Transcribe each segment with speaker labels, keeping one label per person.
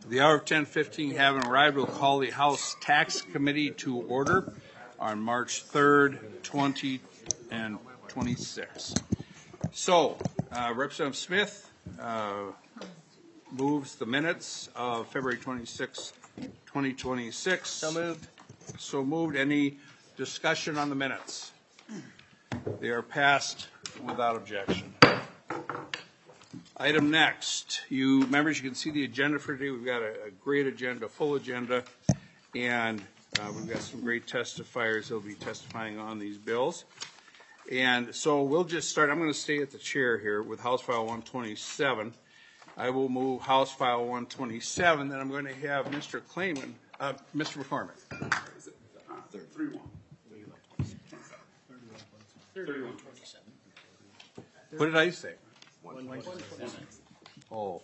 Speaker 1: The hour of 10:15 having arrived, we'll call the House Tax Committee to order on March 3rd, 2026. So, Representative Smith moves the minutes of February 26, 2026.
Speaker 2: So moved.
Speaker 1: So moved. Any discussion on the minutes? They are passed without objection. Item next. You members, you can see the agenda for today. We've got a great agenda, full agenda, and we've got some great testifiers that will be testifying on these bills. And so we'll just start. I'm going to stay at the chair here with House File 127. I will move House File 127. Then I'm going to have Mr. Klayman, Mr. McCormick. 3127. What did I say? 127. Oh.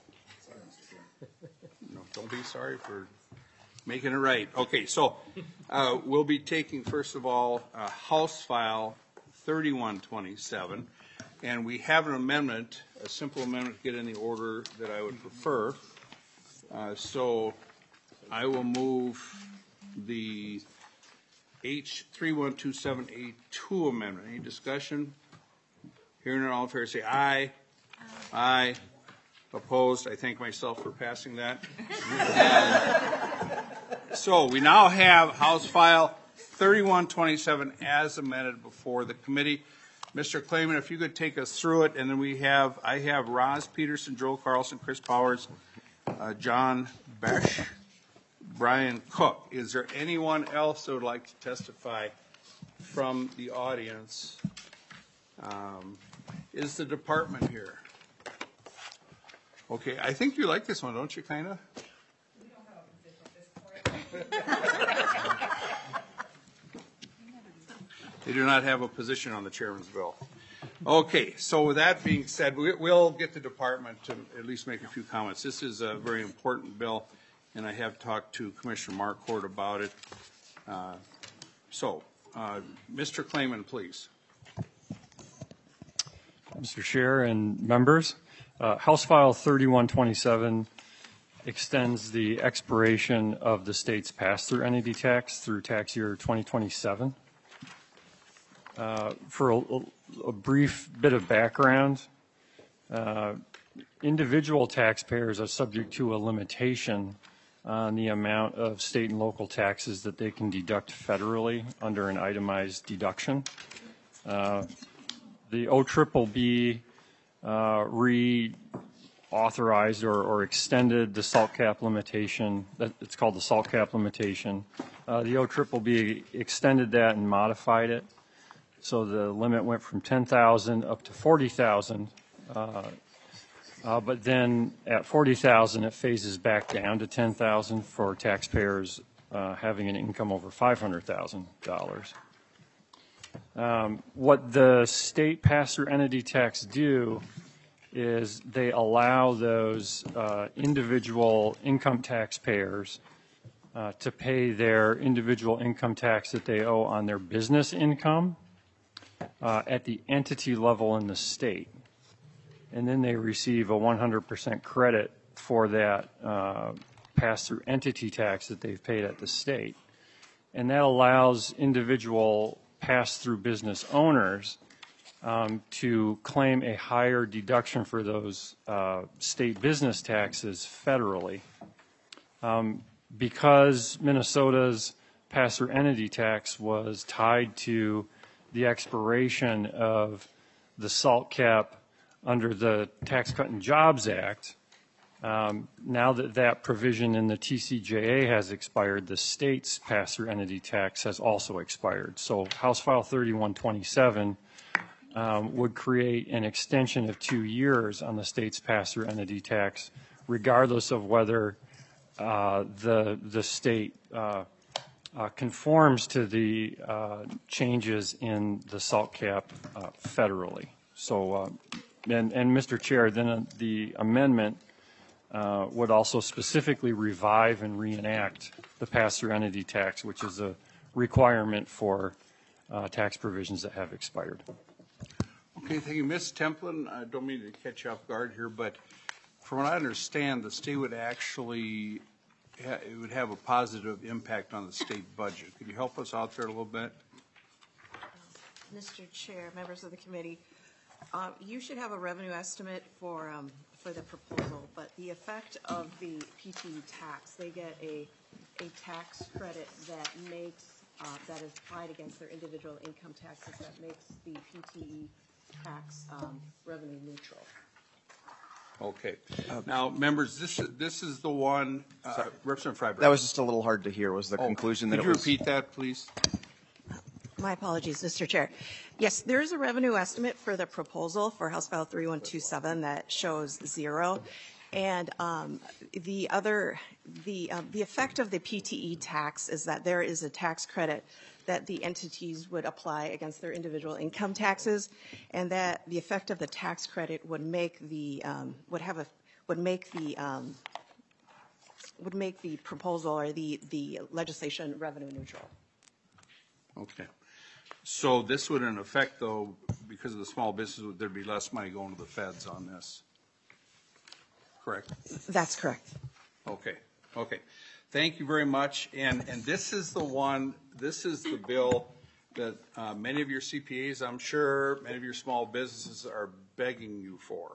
Speaker 1: No, don't be sorry for making it right. Okay, so we'll be taking, first of all, House File 3127, and we have an amendment, a simple amendment to get in the order that I would prefer. So I will move the H3127A2 amendment. Any discussion? Hearing none, all in favor say aye. Aye. Opposed? I thank myself for passing that. So we now have House File 3127 as amended before the committee. Mr. Klayman, if you could take us through it, and then I have Roz Peterson, Joel Carlson, Chris Powers, John Besch, Brian Cook. Is there anyone else that would like to testify from the audience? Is the department here? Okay, I think you like this one, don't you, kind of?
Speaker 3: We don't have a position at this point.
Speaker 1: They do not have a position on the chairman's bill. Okay, so with that being said, we'll get the department to at least make a few comments. This is a very important bill, and I have talked to Commissioner Marquardt about it. Mr. Klayman, please.
Speaker 4: Mr. Chair and members, House File 3127 extends the expiration of the state's pass-through entity tax through tax year 2027. For a brief bit of background, individual taxpayers are subject to a limitation on the amount of state and local taxes that they can deduct federally under an itemized deduction. The OBBB reauthorized or extended the SALT cap limitation. It's called the SALT cap limitation. The OBBB extended that and modified it. So the limit went from 10,000 up to 40,000. But then at 40,000, it phases back down to 10,000 for taxpayers having an income over $500,000. What the state pass-through entity tax do is they allow those individual income taxpayers to pay their individual income tax that they owe on their business income at the entity level in the state. And then they receive a 100% credit for that pass-through entity tax that they've paid at the state. And that allows individual pass-through business owners to claim a higher deduction for those state business taxes federally. Because Minnesota's pass-through entity tax was tied to the expiration of the SALT cap under the Tax Cut and Jobs Act, now that that provision in the TCJA has expired, the state's pass-through entity tax has also expired. So House File 3127 would create an extension of 2 years on the state's pass-through entity tax, regardless of whether the state conforms to the changes in the SALT cap federally. So, and Mr. Chair, then the amendment would also specifically revive and reenact the pass-through entity tax, which is a requirement for tax provisions that have expired.
Speaker 1: Okay, thank you. Ms. Templin, I don't mean to catch you off guard here, but from what I understand, the state would actually, it would have a positive impact on the state budget. Could you help us out there a little bit?
Speaker 2: Mr. Chair, members of the committee, you should have a revenue estimate for the proposal, but the effect of the PTE tax, they get a tax credit that makes, that is applied against their individual income taxes that makes the PTE tax revenue neutral.
Speaker 1: Okay. Now, members, this is the one, Representative Freiberg.
Speaker 5: That was just a little hard to hear, was the conclusion that
Speaker 1: Could
Speaker 5: it
Speaker 1: you
Speaker 5: was.
Speaker 1: repeat that, please?
Speaker 2: My apologies, Mr. Chair. Yes, there is a revenue estimate for the proposal for House File 3127 that shows 0. And the effect of the PTE tax is that there is a tax credit that the entities would apply against their individual income taxes, and that the effect of the tax credit would make the would make the proposal or the legislation revenue neutral.
Speaker 1: Okay. So this would, in effect, though, because of the small business, there'd be less money going to the feds on this. Correct?
Speaker 2: That's correct.
Speaker 1: Okay. Okay. Thank you very much. And this is the one, this is the bill that many of your CPAs, I'm sure, many of your small businesses are begging you for.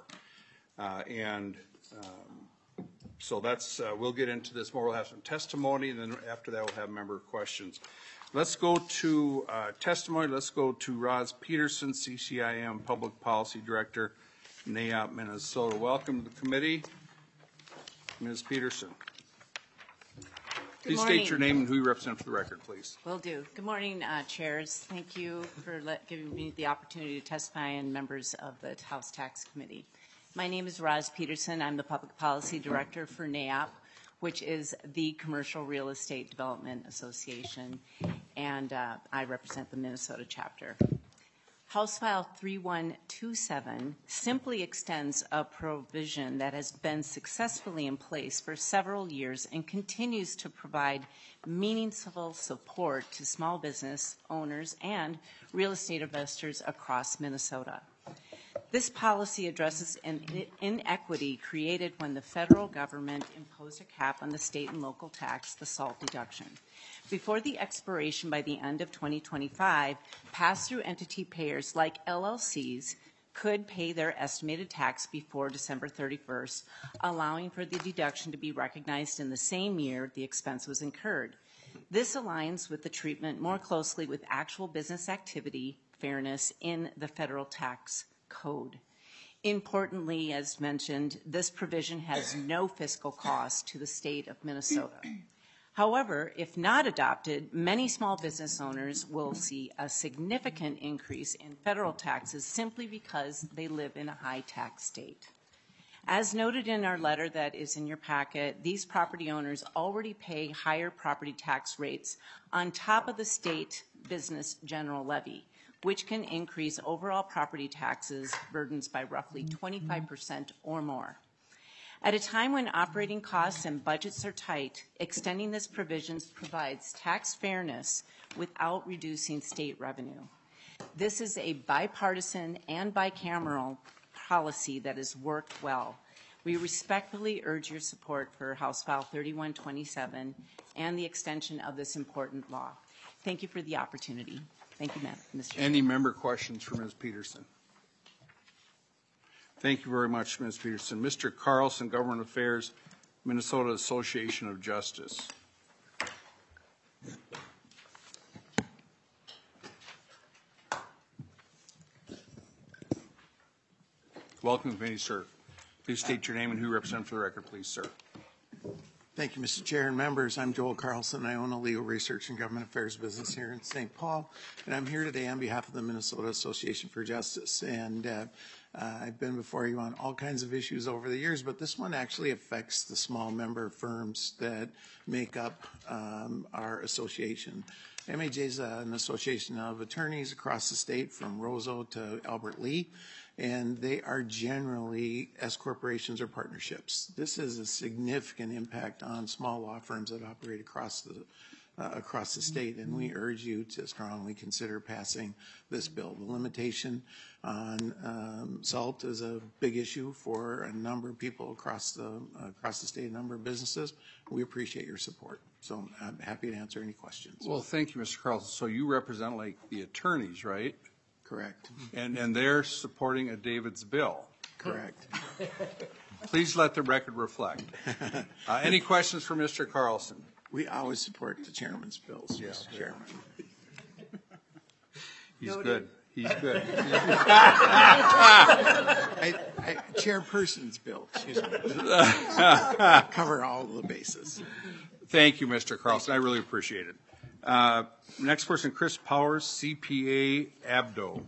Speaker 1: So that's, we'll get into this more. We'll have some testimony, and then after that, we'll have member questions. Let's go to testimony. Let's go to Roz Peterson, CCIM Public Policy Director, NAIOP, Minnesota. Welcome to the committee, Ms. Peterson. Please state your name and who you represent for the record, please.
Speaker 6: Will do. Good morning, chairs. Thank you for giving me the opportunity to testify and members of the House Tax Committee. My name is Roz Peterson. I'm the Public Policy Director for NAIOP, which is the Commercial Real Estate Development Association, and I represent the Minnesota chapter. House File 3127 simply extends a provision that has been successfully in place for several years and continues to provide meaningful support to small business owners and real estate investors across Minnesota. This policy addresses an inequity created when the federal government imposed a cap on the state and local tax, the SALT deduction. Before the expiration by the end of 2025, pass-through entity payers like LLCs could pay their estimated tax before December 31st, allowing for the deduction to be recognized in the same year the expense was incurred. This aligns with the treatment more closely with actual business activity fairness in the federal tax code. Importantly, as mentioned, this provision has no fiscal cost to the state of Minnesota. However, if not adopted, many small business owners will see a significant increase in federal taxes simply because they live in a high tax state. As noted in our letter that is in your packet, these property owners already pay higher property tax rates on top of the state business general levy, which can increase overall property taxes burdens by roughly 25% or more. At a time when operating costs and budgets are tight, extending this provision provides tax fairness without reducing state revenue. This is a bipartisan and bicameral policy that has worked well. We respectfully urge your support for House File 3127 and the extension of this important law. Thank you for the opportunity. Thank you, Mr. Chair.
Speaker 1: Any member questions for Ms. Peterson? Thank you very much, Ms. Peterson. Mr. Carlson, Government Affairs, Minnesota Association of Justice. Welcome to the committee, sir. Please state your name and who you represent for the record, please, sir.
Speaker 7: Thank you, Mr. Chair and members. I'm Joel Carlson. I own a legal research and government affairs business here in St. Paul, and I'm here today on behalf of the Minnesota Association for Justice. And I've been before you on all kinds of issues over the years, but this one actually affects the small member firms that make up our association. MAJ is an association of attorneys across the state from Roseau to Albert Lee, and they are generally S corporations or partnerships. This has a significant impact on small law firms that operate across across the state, and we urge you to strongly consider passing this bill. The limitation on salt is a big issue for a number of people across the state, a number of businesses. We appreciate your support. So I'm happy to answer any questions.
Speaker 1: Well, thank you, Mr. Carlson. So you represent like the attorneys, right?
Speaker 7: Correct.
Speaker 1: And they're supporting a David's bill.
Speaker 7: Correct.
Speaker 1: Please let the record reflect. Any questions for Mr. Carlson?
Speaker 7: We always support the chairman's bills, Mr. Chairman.
Speaker 1: He's good. He's good.
Speaker 7: Chairperson's bill, excuse me. Cover all the bases.
Speaker 1: Thank you, Mr. Carlson. I really appreciate it. Next person, Chris Powers, CPA, Abdo.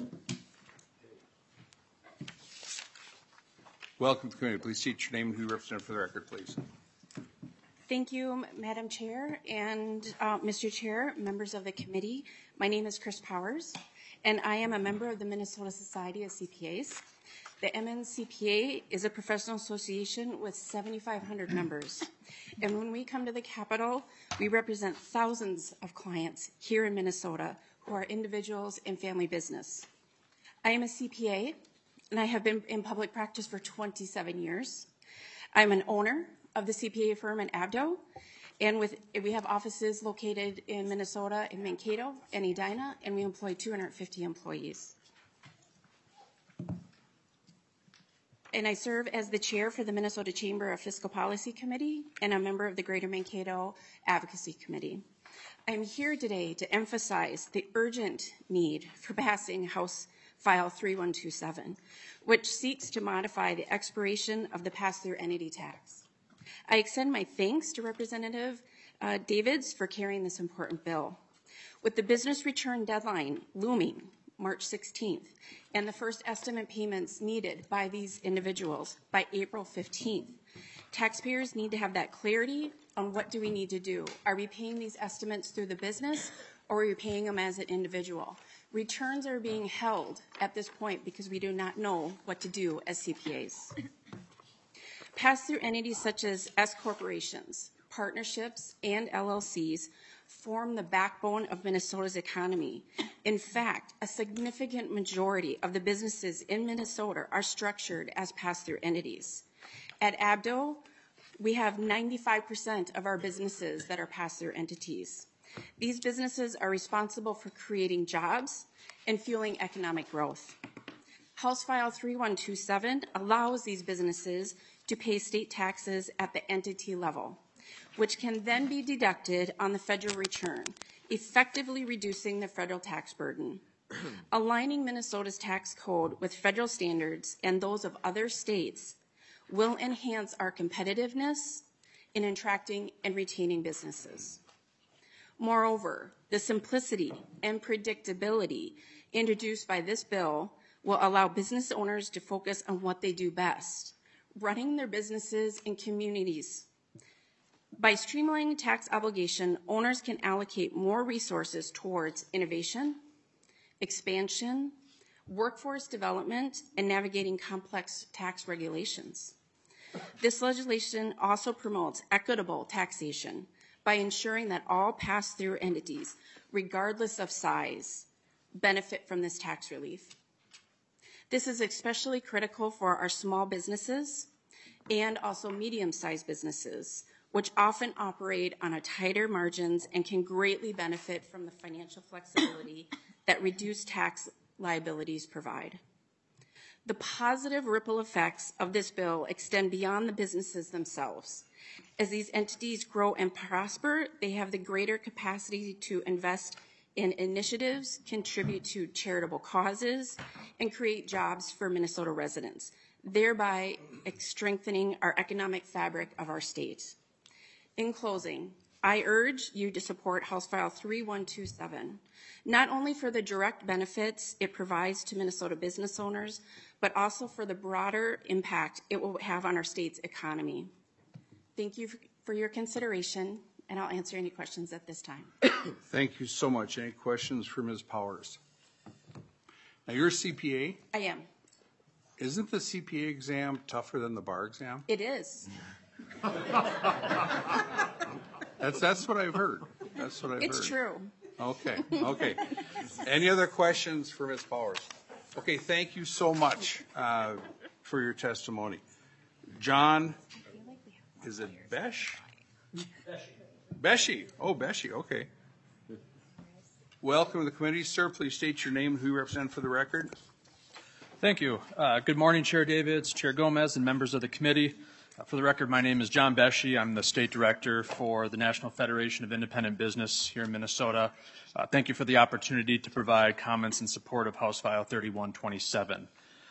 Speaker 1: Welcome to the committee. Please state your name and who you represent for the record, please.
Speaker 8: Thank you, Madam Chair and Mr. Chair, members of the committee. My name is Chris Powers, and I am a member of the Minnesota Society of CPAs. The MNCPA is a professional association with 7,500 members. And when we come to the Capitol, we represent thousands of clients here in Minnesota who are individuals and family business. I am a CPA, and I have been in public practice for 27 years. I'm an owner of the CPA firm in Abdo, and we have offices located in Minnesota, in Mankato and Edina, and we employ 250 employees. And I serve as the chair for the Minnesota Chamber of Fiscal Policy Committee and a member of the Greater Mankato Advocacy Committee. I'm here today to emphasize the urgent need for passing House File 3127, which seeks to modify the expiration of the pass-through entity tax. I extend my thanks to Representative Davids for carrying this important bill. With the business return deadline looming March 16th and the first estimate payments needed by these individuals by April 15th, taxpayers need to have that clarity on what do we need to do. Are we paying these estimates through the business, or are we paying them as an individual? Returns are being held at this point because we do not know what to do as CPAs. Pass-through entities such as S corporations, partnerships, and LLCs form the backbone of Minnesota's economy. In fact, a significant majority of the businesses in Minnesota are structured as pass-through entities. At Abdo, we have 95% of our businesses that are pass-through entities. These businesses are responsible for creating jobs and fueling economic growth. House File 3127 allows these businesses to pay state taxes at the entity level, which can then be deducted on the federal return, effectively reducing the federal tax burden. Aligning Minnesota's tax code with federal standards and those of other states will enhance our competitiveness in attracting and retaining businesses. Moreover, the simplicity and predictability introduced by this bill will allow business owners to focus on what they do best, running their businesses in communities. By streamlining tax obligation, owners can allocate more resources towards innovation, expansion, workforce development, and navigating complex tax regulations. This legislation also promotes equitable taxation by ensuring that all pass-through entities, regardless of size, benefit from this tax relief. This is especially critical for our small businesses and also medium-sized businesses, which often operate on a tighter margins and can greatly benefit from the financial flexibility that reduced tax liabilities provide. The positive ripple effects of this bill extend beyond the businesses themselves. As these entities grow and prosper, they have the greater capacity to invest in initiatives, contribute to charitable causes, and create jobs for Minnesota residents, thereby strengthening our economic fabric of our state. In closing, I urge you to support House File 3127, not only for the direct benefits it provides to Minnesota business owners, but also for the broader impact it will have on our state's economy. Thank you for your consideration, and I'll answer any questions at this time.
Speaker 1: Thank you so much. Any questions for Ms. Powers? Now, you're a CPA.
Speaker 8: I am.
Speaker 1: Isn't the CPA exam tougher than the bar exam?
Speaker 8: It is.
Speaker 1: That's what I've heard. That's what I heard.
Speaker 8: It's true.
Speaker 1: Okay, okay. Any other questions for Ms. Powers? Okay, thank you so much for your testimony. John, is it Besh? Beshi. Oh, Beshi, okay. Welcome to the committee. Sir, please state your name and who you represent for the record.
Speaker 9: Thank you. Good morning, Chair Davids, Chair Gomez, and members of the committee. For the record, my name is John Beshi. I'm the State Director for the National Federation of Independent Business here in Minnesota. Thank you for the opportunity to provide comments in support of House File 3127.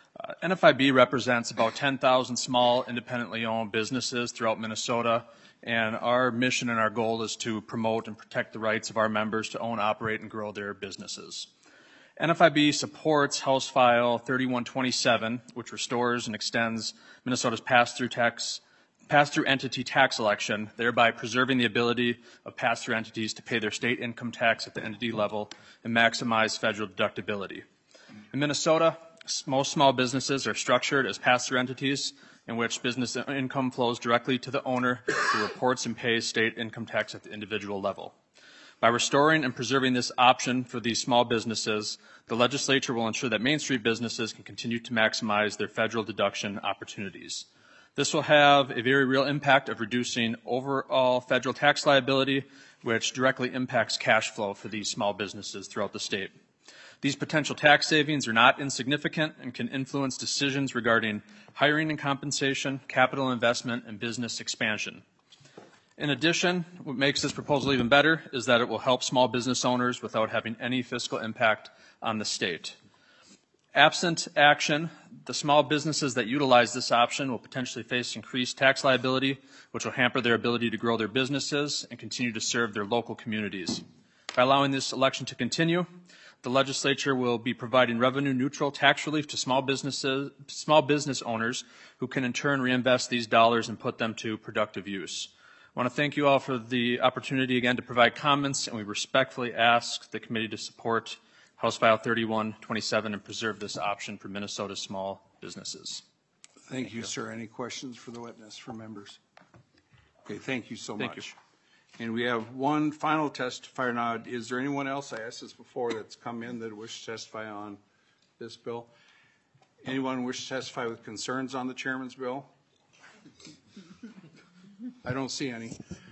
Speaker 9: NFIB represents about 10,000 small, independently owned businesses throughout Minnesota, and our mission and our goal is to promote and protect the rights of our members to own, operate, and grow their businesses. NFIB supports House File 3127, which restores and extends Minnesota's pass-through entity tax election, thereby preserving the ability of pass-through entities to pay their state income tax at the entity level and maximize federal deductibility. In Minnesota, most small businesses are structured as pass-through entities in which business income flows directly to the owner who reports and pays state income tax at the individual level. By restoring and preserving this option for these small businesses, the legislature will ensure that Main Street businesses can continue to maximize their federal deduction opportunities. This will have a very real impact of reducing overall federal tax liability, which directly impacts cash flow for these small businesses throughout the state. These potential tax savings are not insignificant and can influence decisions regarding hiring and compensation, capital investment, and business expansion. In addition, what makes this proposal even better is that it will help small business owners without having any fiscal impact on the state. Absent action, the small businesses that utilize this option will potentially face increased tax liability, which will hamper their ability to grow their businesses and continue to serve their local communities. By allowing this election to continue, the legislature will be providing revenue-neutral tax relief to small business owners who can in turn reinvest these dollars and put them to productive use. I want to thank you all for the opportunity again to provide comments, and we respectfully ask the committee to support House File 3127 and preserve this option for Minnesota small businesses.
Speaker 1: Thank you, sir. Any questions for the witness from members? Okay, thank you so much.
Speaker 9: Thank you.
Speaker 1: And we have one final testifier now. Is there anyone else, I asked this before, that's come in that wishes to testify on this bill? Anyone wish to testify with concerns on the chairman's bill? I don't see any.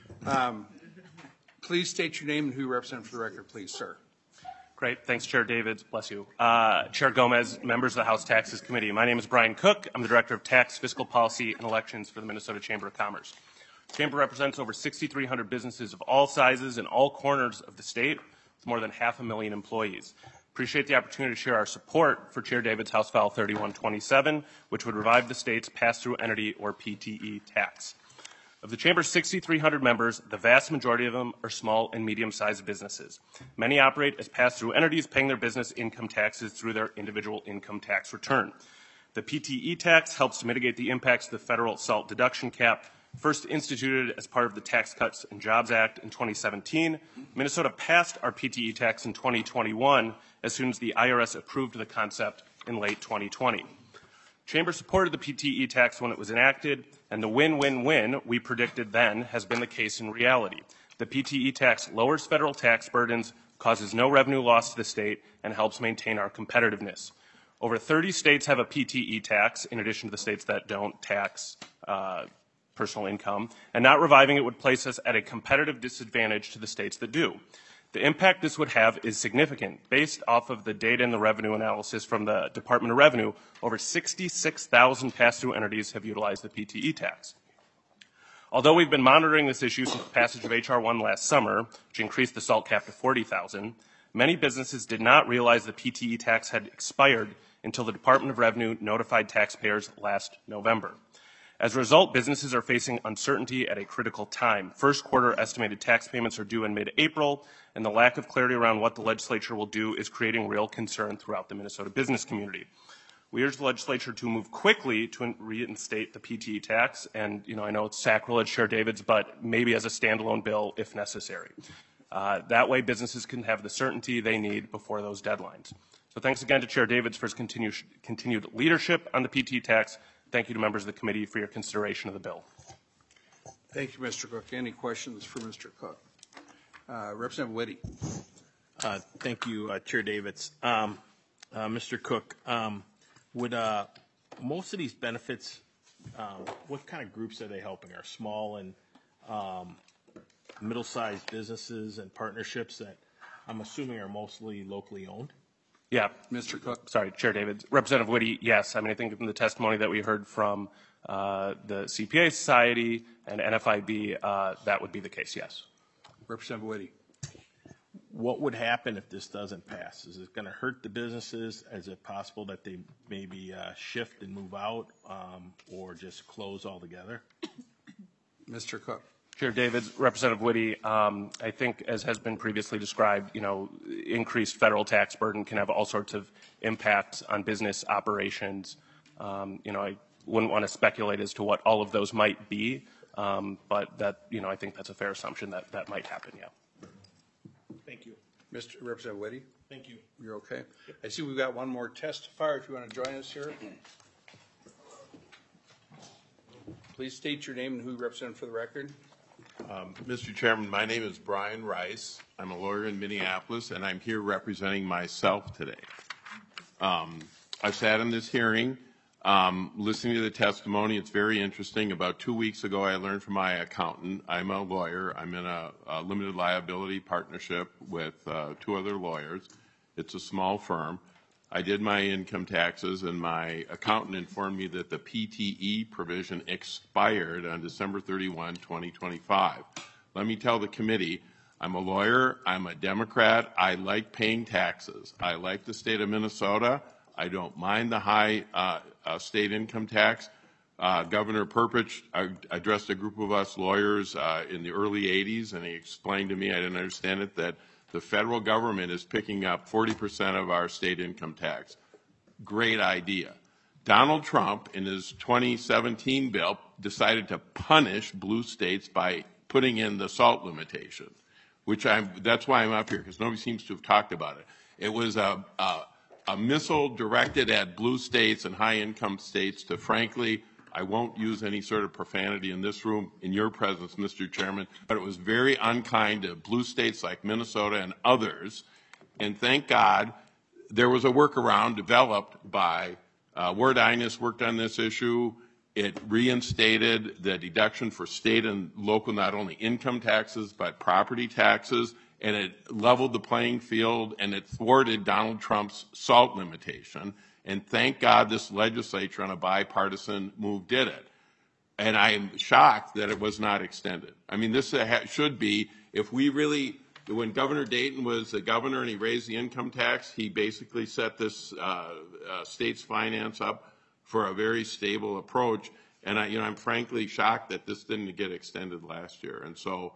Speaker 1: Please state your name and who you represent for the record, please, sir.
Speaker 10: Great. Thanks, Chair Davids. Bless you. Chair Gomez, members of the House Taxes Committee. My name is Brian Cook. I'm the Director of Tax, Fiscal Policy, and Elections for the Minnesota Chamber of Commerce. The Chamber represents over 6,300 businesses of all sizes in all corners of the state with more than 500,000 employees. Appreciate the opportunity to share our support for Chair Davids' House File 3127, which would revive the state's pass-through entity or PTE tax. Of the Chamber's 6,300 members, the vast majority of them are small and medium-sized businesses. Many operate as pass-through entities, paying their business income taxes through their individual income tax return. The PTE tax helps to mitigate the impacts of the federal SALT deduction cap. First instituted as part of the Tax Cuts and Jobs Act in 2017, Minnesota passed our PTE tax in 2021 as soon as the IRS approved the concept in late 2020. Chamber supported the PTE tax when it was enacted, and the win-win-win we predicted then has been the case in reality. The PTE tax lowers federal tax burdens, causes no revenue loss to the state, and helps maintain our competitiveness. Over 30 states have a PTE tax, in addition to the states that don't tax personal income, and not reviving it would place us at a competitive disadvantage to the states that do. The impact this would have is significant. Based off of the data and the revenue analysis from the Department of Revenue, over 66,000 pass-through entities have utilized the PTE tax. Although we've been monitoring this issue since the passage of H.R. 1 last summer, which increased the SALT cap to 40,000, many businesses did not realize the PTE tax had expired until the Department of Revenue notified taxpayers last November. As a result, businesses are facing uncertainty at a critical time. First quarter estimated tax payments are due in mid-April, and the lack of clarity around what the legislature will do is creating real concern throughout the Minnesota business community. We urge the legislature to move quickly to reinstate the PTE tax, and I know it's sacrilege, Chair Davids, but maybe as a standalone bill if necessary. That way businesses can have the certainty they need before those deadlines. So thanks again to Chair Davids for his continued leadership on the PTE tax. Thank you to members of the committee for your consideration of the bill.
Speaker 1: Thank you, Mr. Cook. Any questions for Mr. Cook? Representative Whitty.
Speaker 11: Thank you, Chair Davids. Mr. Cook, would most of these benefits, what kind of groups are they helping? Are small and middle-sized businesses and partnerships that I'm assuming are mostly locally owned?
Speaker 10: Yeah.
Speaker 1: Mr. Cook.
Speaker 10: Sorry, Chair David. Representative Whitty, yes. I mean, I think from the testimony that we heard from the CPA Society and NFIB, that would be the case, yes.
Speaker 1: Representative Whitty.
Speaker 11: What would happen if this doesn't pass? Is it going to hurt the businesses? Is it possible that they maybe shift and move out or just close altogether?
Speaker 1: Mr. Cook.
Speaker 10: Chair David, Representative Whitty, I think as has been previously described, you know, increased federal tax burden can have all sorts of impacts on business operations. You know, I wouldn't want to speculate as to what all of those might be, but that, you know, I think that's a fair assumption that that might happen, yeah.
Speaker 11: Thank you.
Speaker 1: Mr. Representative Whitty.
Speaker 11: Thank you.
Speaker 1: You're okay? Yep. I see we've got one more testifier if you want to join us here. Please state your name and who you represent for the record.
Speaker 12: Mr. Chairman, my name is Brian Rice. I'm a lawyer in Minneapolis, and I'm here representing myself today. I sat in this hearing, listening to the testimony. It's very interesting. About 2 weeks ago, I learned from my accountant. I'm a lawyer. I'm in a limited liability partnership with 2 other lawyers. It's a small firm. I did my income taxes, and my accountant informed me that the PTE provision expired on December 31, 2025. Let me tell the committee, I'm a lawyer, I'm a Democrat, I like paying taxes. I like the state of Minnesota. I don't mind the high state income tax. Governor Perpich addressed a group of us lawyers in the early 80s, and he explained to me, I didn't understand it, that the federal government is picking up 40% of our state income tax. Great idea. Donald Trump, in his 2017 bill, decided to punish blue states by putting in the SALT limitation, which that's why I'm up here, because nobody seems to have talked about it. It was a missile directed at blue states and high-income states to, frankly, I won't use any sort of profanity in this room, in your presence, Mr. Chairman, but it was very unkind to blue states like Minnesota and others. And thank God there was a workaround developed by Ward Inus worked on this issue. It reinstated the deduction for state and local, not only income taxes, but property taxes, and it leveled the playing field, and it thwarted Donald Trump's SALT limitation. And thank God this legislature on a bipartisan move did it. And I am shocked that it was not extended. I mean, this should be, if we really, when Governor Dayton was the governor and he raised the income tax, he basically set this state's finance up for a very stable approach. And I'm frankly shocked that this didn't get extended last year. And so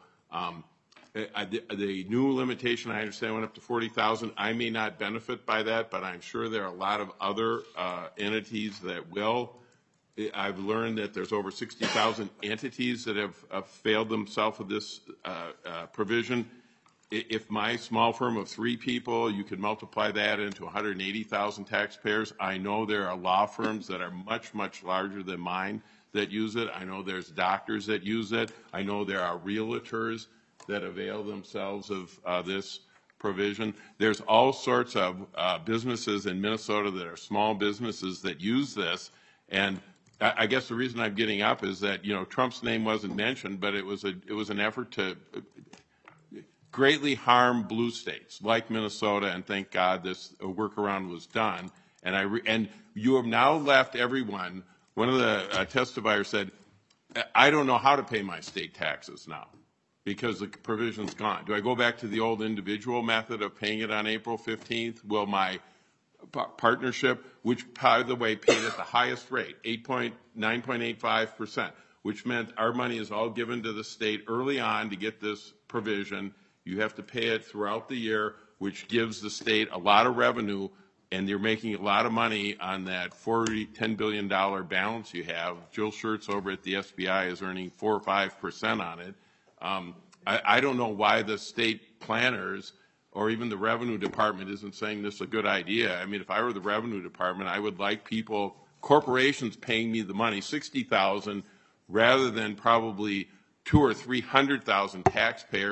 Speaker 12: the new limitation, I understand, went up to 40,000. I may not benefit by that, but I'm sure there are a lot of other entities that will. I've learned that there's over 60,000 entities that have failed themselves with this provision. If my small firm of 3 people, you could multiply that into 180,000 taxpayers. I know there are law firms that are much, much larger than mine that use it. I know there's doctors that use it. I know there are realtors that avail themselves of this provision. There's all sorts of businesses in Minnesota that are small businesses that use this. And I guess the reason I'm getting up is that, Trump's name wasn't mentioned, but it was an effort to greatly harm blue states like Minnesota, and thank God this workaround was done. And you have now left everyone. One of the testifiers said, I don't know how to pay my state taxes now because the provision's gone. Do I go back to the old individual method of paying it on April 15th? Will my partnership, which, by the way, paid at the highest rate, 9.85%, which meant our money is all given to the state early on to get this provision. You have to pay it throughout the year, which gives the state a lot of revenue, and you're making a lot of money on that $10 billion balance you have. Jill Schertz over at the SBI is earning 4 or 5% on it. I don't know why the state planners or even the revenue department isn't saying this is a good idea. I mean, if I were the revenue department, I would like corporations paying me the money, $60,000, rather than probably 200,000 or 300,000 taxpayers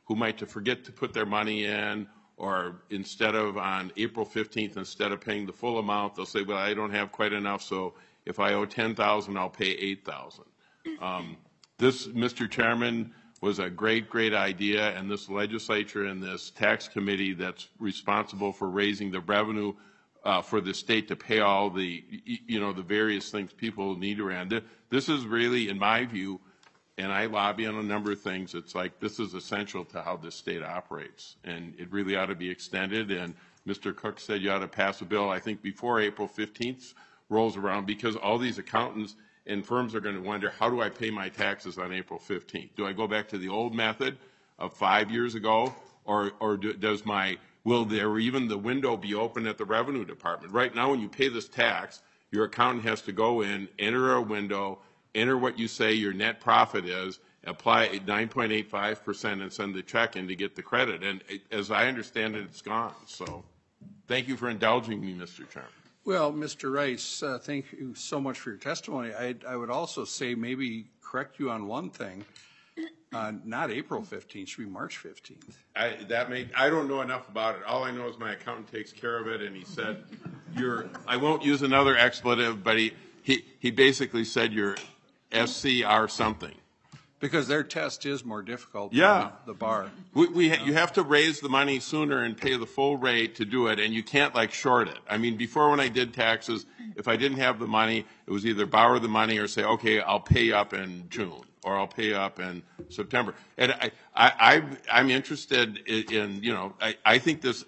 Speaker 12: who might forget to put their money in, or instead of on April 15th, instead of paying the full amount, they'll say, well, I don't have quite enough, so if I owe $10,000, I'll pay $8,000. This, Mr. Chairman, was a great, great idea, and this legislature and this tax committee that's responsible for raising the revenue for the state to pay all the, the various things people need around. This is really, in my view, and I lobby on a number of things, it's like this is essential to how this state operates, and it really ought to be extended. And Mr. Cook said you ought to pass a bill, I think, before April 15th rolls around, because all these accountants and firms are going to wonder, how do I pay my taxes on April 15th? Do I go back to the old method of 5 years ago, or will there even the window be open at the Revenue Department? Right now, when you pay this tax, your accountant has to go in, enter a window, enter what you say your net profit is, apply 9.85% and send the check in to get the credit. And as I understand it, it's gone. So thank you for indulging me, Mr. Chairman.
Speaker 1: Well, Mr. Rice, thank you so much for your testimony. I would also say maybe correct you on one thing. Not April 15th, should be March 15th.
Speaker 12: I don't know enough about it. All I know is my accountant takes care of it, and he said, I won't use another expletive, but he basically said you're SCR something.
Speaker 1: Because their test is more difficult than the bar.
Speaker 12: You have to raise the money sooner and pay the full rate to do it, and you can't short it. I mean, before when I did taxes, if I didn't have the money, it was either borrow the money or say, okay, I'll pay up in June, or I'll pay up in September. And I'm interested in, I think this,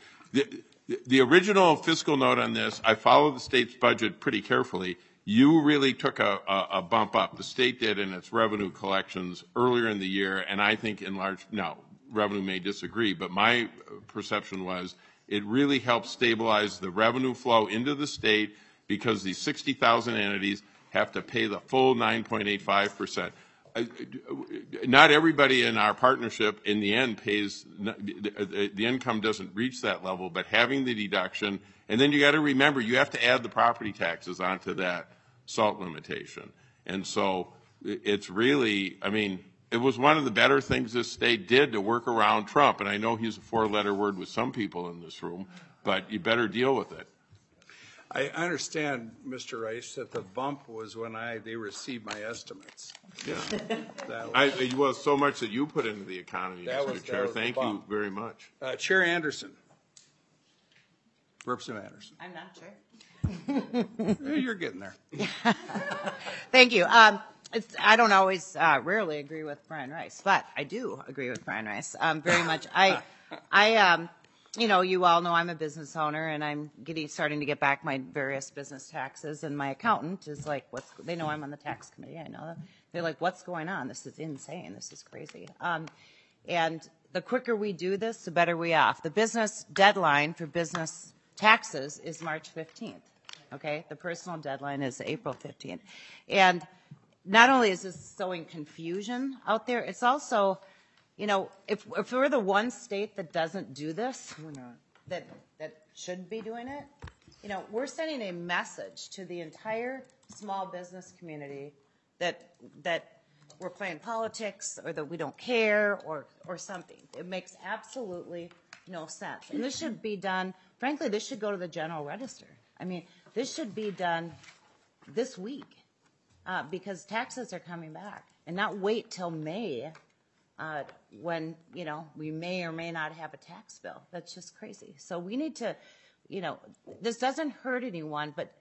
Speaker 12: the original fiscal note on this, I followed the state's budget pretty carefully. You really took a bump up. The state did in its revenue collections earlier in the year, and I think in large, now, revenue may disagree, but my perception was it really helped stabilize the revenue flow into the state because these 60,000 entities have to pay the full 9.85%. Not everybody in our partnership in the end pays, the income doesn't reach that level, but having the deduction, and then you got to remember, you have to add the property taxes onto that SALT limitation. And so it's really, I mean, it was one of the better things this state did to work around Trump. And I know he's a four-letter word with some people in this room, but you better deal with it.
Speaker 1: I understand, Mr. Rice, that the bump was when they received my estimates.
Speaker 12: Yeah. It was so much that you put into the economy, Mr. Chair. Thank you very much.
Speaker 1: Chair Anderson. Representative Anderson.
Speaker 6: I'm not sure.
Speaker 1: You're getting there.
Speaker 13: Thank you. I don't always, rarely agree with Brian Rice, but I do agree with Brian Rice very much. You all know I'm a business owner, and I'm starting to get back my various business taxes, and my accountant is like, they know I'm on the tax committee. I know that. They're like, what's going on? This is insane. This is crazy. And the quicker we do this, the better we off. The business deadline for business taxes is March 15th. Okay, the personal deadline is April 15th. And not only is this sowing confusion out there, it's also, if we're the one state that doesn't do this, that should be doing it, we're sending a message to the entire small business community that we're playing politics, or that we don't care, or something. It makes absolutely no sense. And this should be done, frankly, this should go to the General Register. I mean, this should be done this week, because taxes are coming back, and not wait till May when, we may or may not have a tax bill. That's just crazy. So we need to, this doesn't hurt anyone, but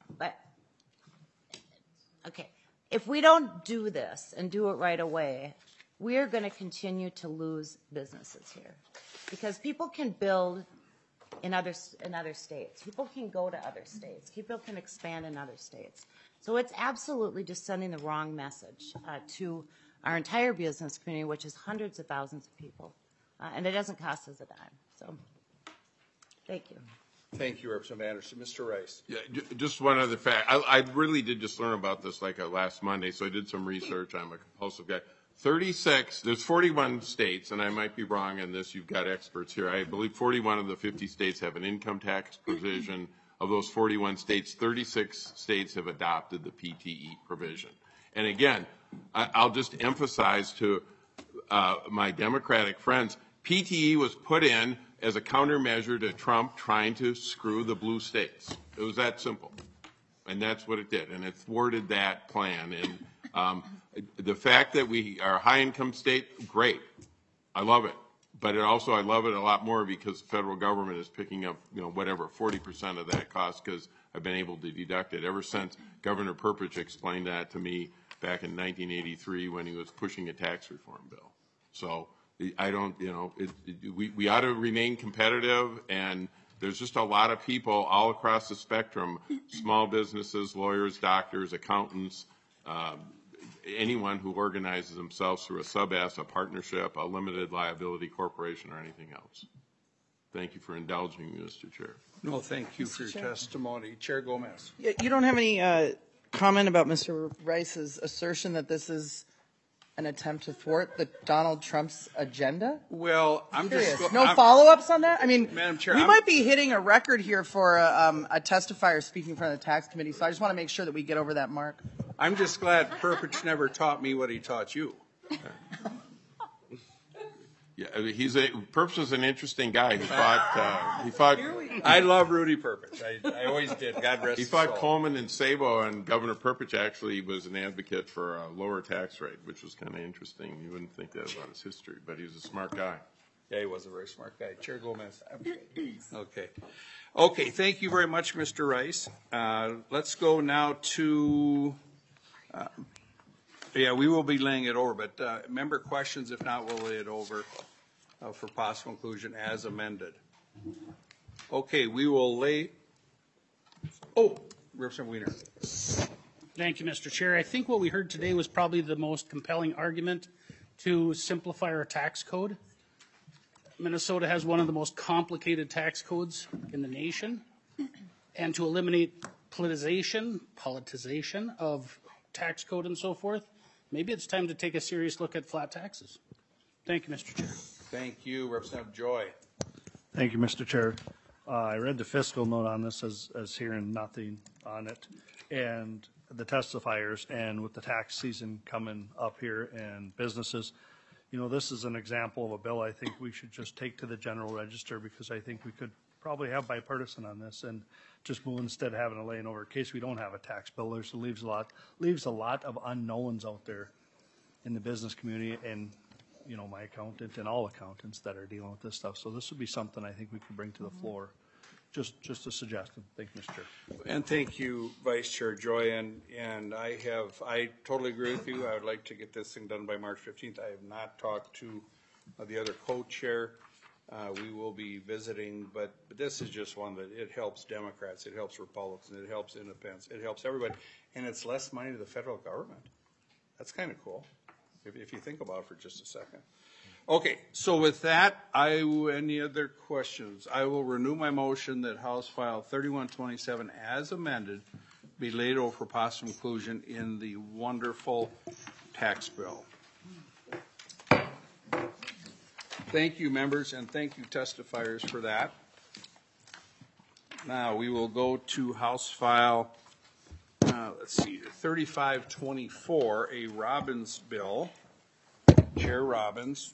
Speaker 13: okay, if we don't do this and do it right away, we're going to continue to lose businesses here, because people can build in other states. People can go to other states. People can expand in other states. So it's absolutely just sending the wrong message to our entire business community, which is hundreds of thousands of people, and it doesn't cost us a dime. So, thank you.
Speaker 1: Thank you, Representative Anderson. Mr. Rice.
Speaker 12: Yeah, just one other fact. I really did just learn about this last Monday, so I did some research. I'm a compulsive guy. 36, there's 41 states, and I might be wrong in this. You've got experts here. I believe 41 of the 50 states have an income tax provision. Of those 41 states, 36 states have adopted the PTE provision. And again, I'll just emphasize to my Democratic friends, PTE was put in as a countermeasure to Trump trying to screw the blue states. It was that simple. And that's what it did. And it thwarted that plan. And the fact that we are a high-income state, great. I love it. But I love it a lot more because the federal government is picking up, whatever, 40% of that cost because I've been able to deduct it ever since Governor Perpich explained that to me back in 1983 when he was pushing a tax reform bill. So I don't, we ought to remain competitive, and there's just a lot of people all across the spectrum, small businesses, lawyers, doctors, accountants, anyone who organizes themselves through a sub-S, a partnership, a limited liability corporation, or anything else. Thank you for indulging me, Mr. Chair.
Speaker 1: No, thank you for your testimony. Chair Gomez.
Speaker 14: You don't have any comment about Mr. Rice's assertion that this is an attempt to thwart Donald Trump's agenda?
Speaker 1: Well, I'm
Speaker 14: Curious.
Speaker 1: just...
Speaker 14: No follow-ups on that? I mean,
Speaker 1: Madam Chair,
Speaker 14: we might be hitting a record here for a testifier speaking in front of the tax committee, so I just want to make sure that we get over that mark.
Speaker 1: I'm just glad Perpich never taught me what he taught you.
Speaker 12: Yeah, Perpich is an interesting guy. He fought.
Speaker 1: I love Rudy Perpich. I always did. God rest his soul.
Speaker 12: He fought Coleman and Sabo, and Governor Perpich actually was an advocate for a lower tax rate, which was kind of interesting. You wouldn't think that about his history, but he was a smart guy.
Speaker 1: Yeah, he was a very smart guy. Chair Gomez. Okay. Okay, thank you very much, Mr. Rice. Let's go now to, we will be laying it over, but member questions, if not, we'll lay it over for possible inclusion as amended. Okay, we will lay, Representative Wiener.
Speaker 15: Thank you, Mr. Chair. I think what we heard today was probably the most compelling argument to simplify our tax code. Minnesota has one of the most complicated tax codes in the nation, and to eliminate politicization of tax code and so forth, maybe it's time to take a serious look at flat taxes. Thank you, Mr. Chair.
Speaker 1: Thank you, Representative Joy.
Speaker 16: Thank you, Mr. Chair. I read the fiscal note on this as hearing nothing on it, and the testifiers, and with the tax season coming up here and businesses, this is an example of a bill I think we should just take to the general register, because I think we could probably have bipartisan on this and just move instead of having a laying over in case we don't have a tax bill. There's leaves a lot of unknowns out there in the business community, and my accountant and all accountants that are dealing with this stuff. So this would be something I think we could bring to the floor. Just a suggestion. Thank you, Mr. Chair.
Speaker 1: And thank you, Vice Chair Joy. And I totally agree with you. I would like to get this thing done by March 15th. I have not talked to the other co-chair. We will be visiting, but this is just one that it helps Democrats, it helps Republicans, it helps independents, it helps everybody, and it's less money to the federal government. That's kind of cool, if you think about it for just a second. Okay, so with that, any other questions? I will renew my motion that House File 3127 as amended be laid over for possible inclusion in the wonderful tax bill. Thank you, members, and thank you, testifiers, for that. Now we will go to House File, 3524, a Robbins bill. Chair Robbins.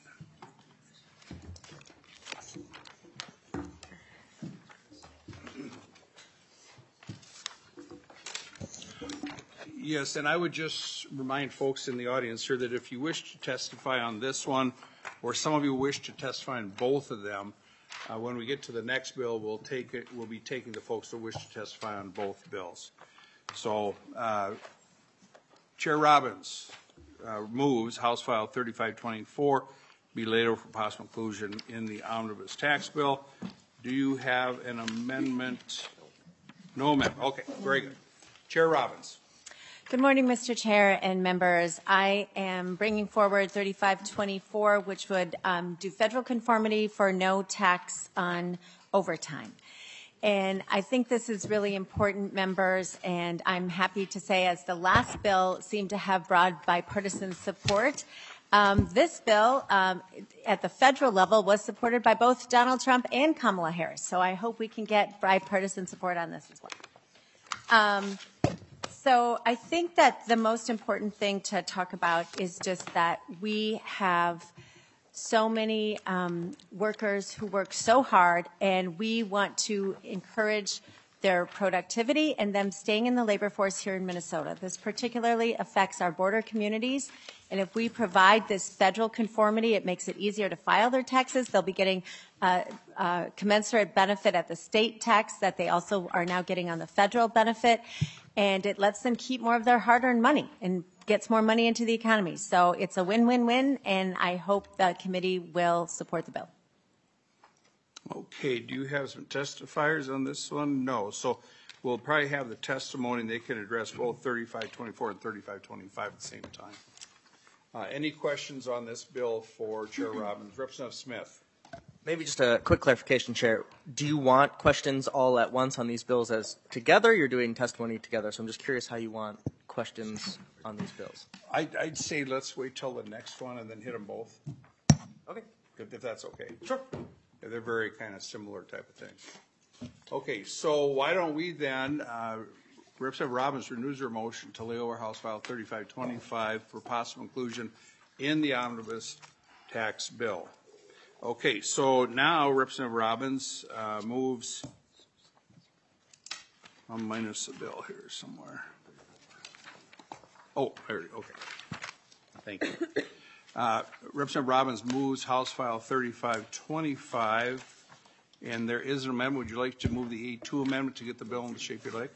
Speaker 1: Yes, and I would just remind folks in the audience here that if you wish to testify on this one, or some of you wish to testify on both of them, when we get to the next bill, we'll be taking the folks that wish to testify on both bills. So, Chair Robbins moves House File 3524 be laid over for possible inclusion in the omnibus tax bill. Do you have an amendment? No amendment. Okay, very good. Chair Robbins.
Speaker 17: Good morning, Mr. Chair and members. I am bringing forward 3524, which would do federal conformity for no tax on overtime. And I think this is really important, members, and I'm happy to say, as the last bill seemed to have broad bipartisan support, this bill at the federal level was supported by both Donald Trump and Kamala Harris. So I hope we can get bipartisan support on this as well. So I think that the most important thing to talk about is just that we have so many workers who work so hard, and we want to encourage their productivity and them staying in the labor force here in Minnesota. This particularly affects our border communities, and if we provide this federal conformity, it makes it easier to file their taxes. They'll be getting commensurate benefit at the state tax that they also are now getting on the federal benefit, and it lets them keep more of their hard-earned money and gets more money into the economy. So it's a win-win-win, and I hope the committee will support the bill.
Speaker 1: Okay, do you have some testifiers on this one? No. So we'll probably have the testimony, and they can address both 3524 and 3525 at the same time. Any questions on this bill for Chair Robbins? Representative Smith.
Speaker 18: Maybe just a quick clarification, Chair. Do you want questions all at once on these bills as together? You're doing testimony together, so I'm just curious how you want questions on these bills.
Speaker 1: I'd say let's wait till the next one and then hit them both.
Speaker 18: Okay.
Speaker 1: If that's okay.
Speaker 18: Sure.
Speaker 1: They're very kind of similar type of things. Okay, so why don't we then, Representative Robbins renews her motion to lay over House File 3525 for possible inclusion in the omnibus tax bill. Okay, so now Representative Robbins moves, I'll minus the bill here somewhere. Oh, there, okay. Thank you. Representative Robbins moves House File 3525, and there is an amendment. Would you like to move the A2 amendment to get the bill in the shape you like?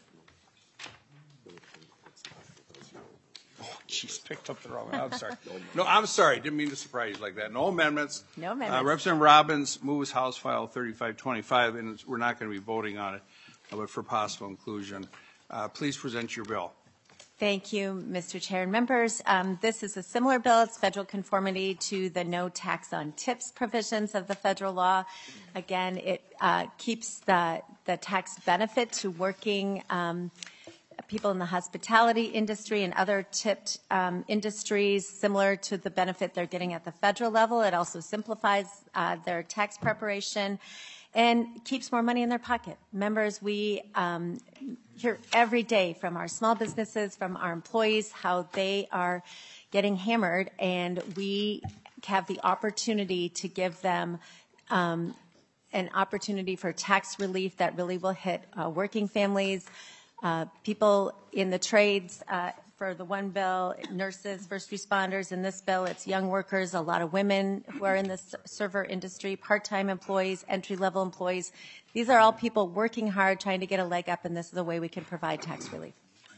Speaker 1: Oh, geez, picked up the wrong one. I'm sorry. No, I'm sorry. Didn't mean to surprise you like that. No amendments.
Speaker 17: No amendments.
Speaker 1: Representative Robbins moves House File 3525, and we're not going to be voting on it, but for possible inclusion. Please present your bill.
Speaker 17: Thank you, Mr. Chair and members. This is a similar bill. It's federal conformity to the no tax on tips provisions of the federal law. Again, it keeps the tax benefit to working people in the hospitality industry and other tipped industries similar to the benefit they're getting at the federal level. It also simplifies their tax preparation and keeps more money in their pocket. Members, we hear every day from our small businesses, from our employees, how they are getting hammered, and we have the opportunity to give them an opportunity for tax relief that really will hit working families, people in the trades. For the one bill, nurses, first responders. In this bill, it's young workers, a lot of women who are in the server industry, part-time employees, entry-level employees. These are all people working hard, trying to get a leg up, and this is a way we can provide tax relief.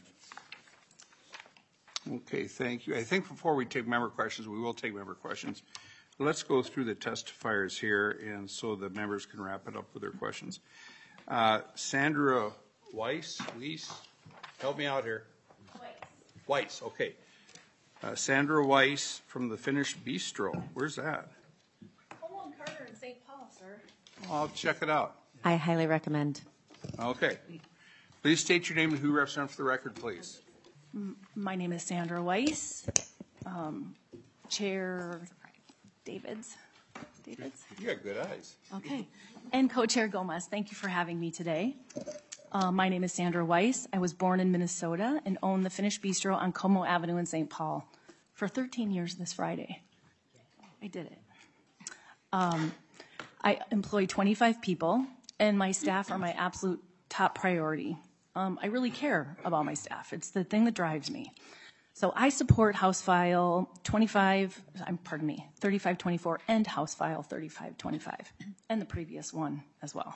Speaker 1: Okay, thank you. I think before we take member questions, we will take member questions. Let's go through the testifiers here, and so the members can wrap it up with their questions. Sandra Weiss, help me out here. Weiss, okay. Sandra Weiss from the Finnish Bistro. Where's that?
Speaker 3: Home on Carter in St. Paul, sir.
Speaker 1: I'll check it out.
Speaker 17: I highly recommend.
Speaker 1: Okay. Please state your name and who you represent for the record, please.
Speaker 19: My name is Sandra Weiss. Chair Davids.
Speaker 1: You got good eyes.
Speaker 19: Okay. And Co-Chair Gomez, thank you for having me today. My name is Sandra Weiss. I was born in Minnesota and own the Finnish Bistro on Como Avenue in St. Paul for 13 years this Friday. I did it. I employ 25 people, and my staff are my absolute top priority. I really care about my staff. It's the thing that drives me. So I support House File 3524 and House File 3525, and the previous one as well.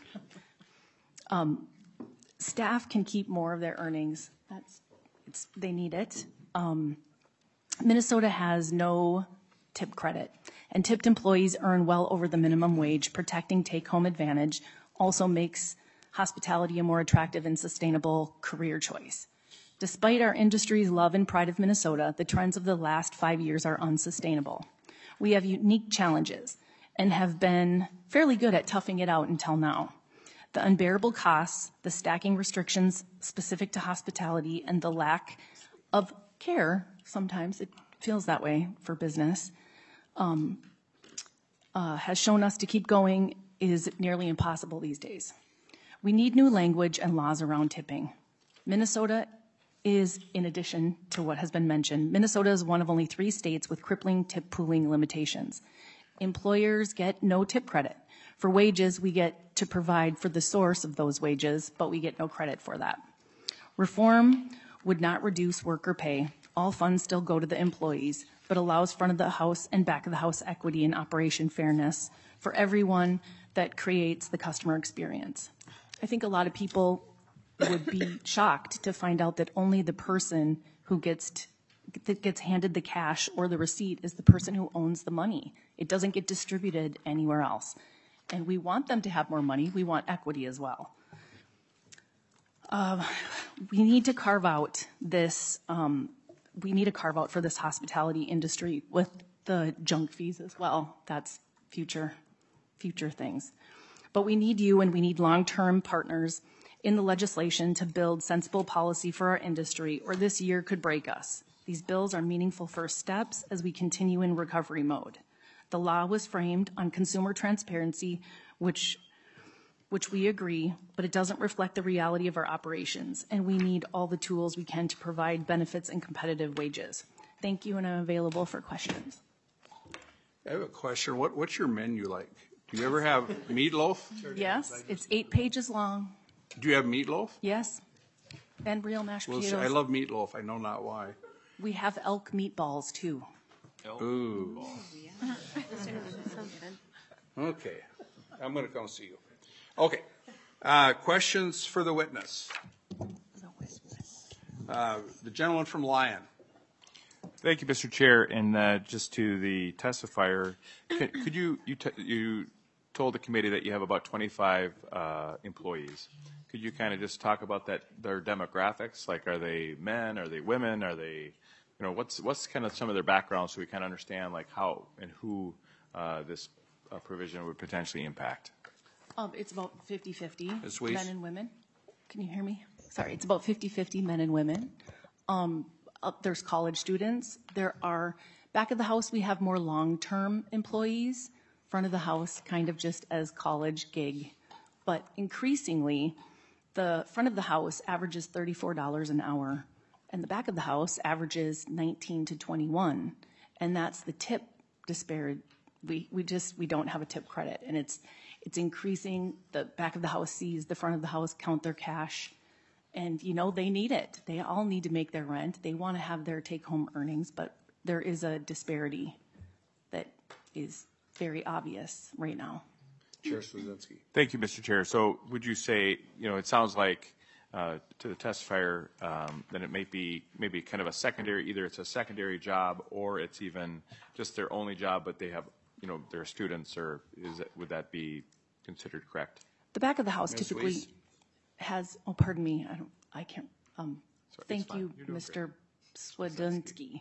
Speaker 19: Staff can keep more of their earnings. They need it. Minnesota has no tip credit, and tipped employees earn well over the minimum wage. Protecting take-home advantage also makes hospitality a more attractive and sustainable career choice. Despite our industry's love and pride of Minnesota, the trends of the last 5 years are unsustainable. We have unique challenges and have been fairly good at toughing it out until now. The unbearable costs, the stacking restrictions specific to hospitality, and the lack of care, sometimes it feels that way for business, has shown us to keep going is nearly impossible these days. We need new language and laws around tipping. Minnesota is, in addition to what has been mentioned, Minnesota is one of only 3 states with crippling tip pooling limitations. Employers get no tip credit. For wages, we get to provide for the source of those wages, but we get no credit for that. Reform would not reduce worker pay. All funds still go to the employees, but allows front of the house and back of the house equity and operation fairness for everyone that creates the customer experience. I think a lot of people would be shocked to find out that only the person who gets handed the cash or the receipt is the person who owns the money. It doesn't get distributed anywhere else. And we want them to have more money. We want equity as well. We need to carve out this. We need to carve out for this hospitality industry with the junk fees as well. That's future things. But we need you, and we need long-term partners in the legislation to build sensible policy for our industry, or this year could break us. These bills are meaningful first steps as we continue in recovery mode. The law was framed on consumer transparency, which we agree, but it doesn't reflect the reality of our operations, and we need all the tools we can to provide benefits and competitive wages. Thank you, and I'm available for questions.
Speaker 1: I have a question. What's your menu like? Do you ever have meatloaf?
Speaker 19: Yes, it's 8 pages long.
Speaker 1: Do you have meatloaf?
Speaker 19: Yes, and real mashed
Speaker 1: Well,
Speaker 19: potatoes.
Speaker 1: I love meatloaf. I know not why.
Speaker 19: We have elk meatballs too.
Speaker 1: Ooh. Okay. I'm going to come see you. Okay. Questions for the witness? The gentleman from Lyon.
Speaker 20: Thank you, Mr. Chair. And just to the testifier, could you told the committee that you have about 25 employees. Could you kind of just talk about their demographics? Like, are they men? Are they women? Are they, what's kind of some of their backgrounds so we kind of understand like how and who this provision would potentially impact?
Speaker 19: It's about 50-50
Speaker 20: Ms. Weiss?
Speaker 19: men and women. Can you hear me? Sorry, it's about 50-50 men and women. There's college students. There are, back of the house, we have more long-term employees. Front of the house, kind of just as college gig. But increasingly, the front of the house averages $34 an hour, and the back of the house averages $19 to $21. And that's the tip disparity. We don't have a tip credit, and it's increasing. The back of the house sees the front of the house count their cash, and they need it. They all need to make their rent. They want to have their take-home earnings, but there is a disparity that is very obvious right now.
Speaker 1: Chair Swazinski.
Speaker 20: Thank you, Mr. Chair. So would you say, it sounds like to the testifier that it may be maybe kind of a secondary, either it's a secondary job or it's even just their only job, but they have, they're students, or would that be considered correct?
Speaker 19: The back of the house
Speaker 20: Ms.
Speaker 19: typically
Speaker 20: Weiss?
Speaker 19: has, oh, pardon me, I can't,
Speaker 20: Sorry,
Speaker 19: thank you, Mr. Swazinski.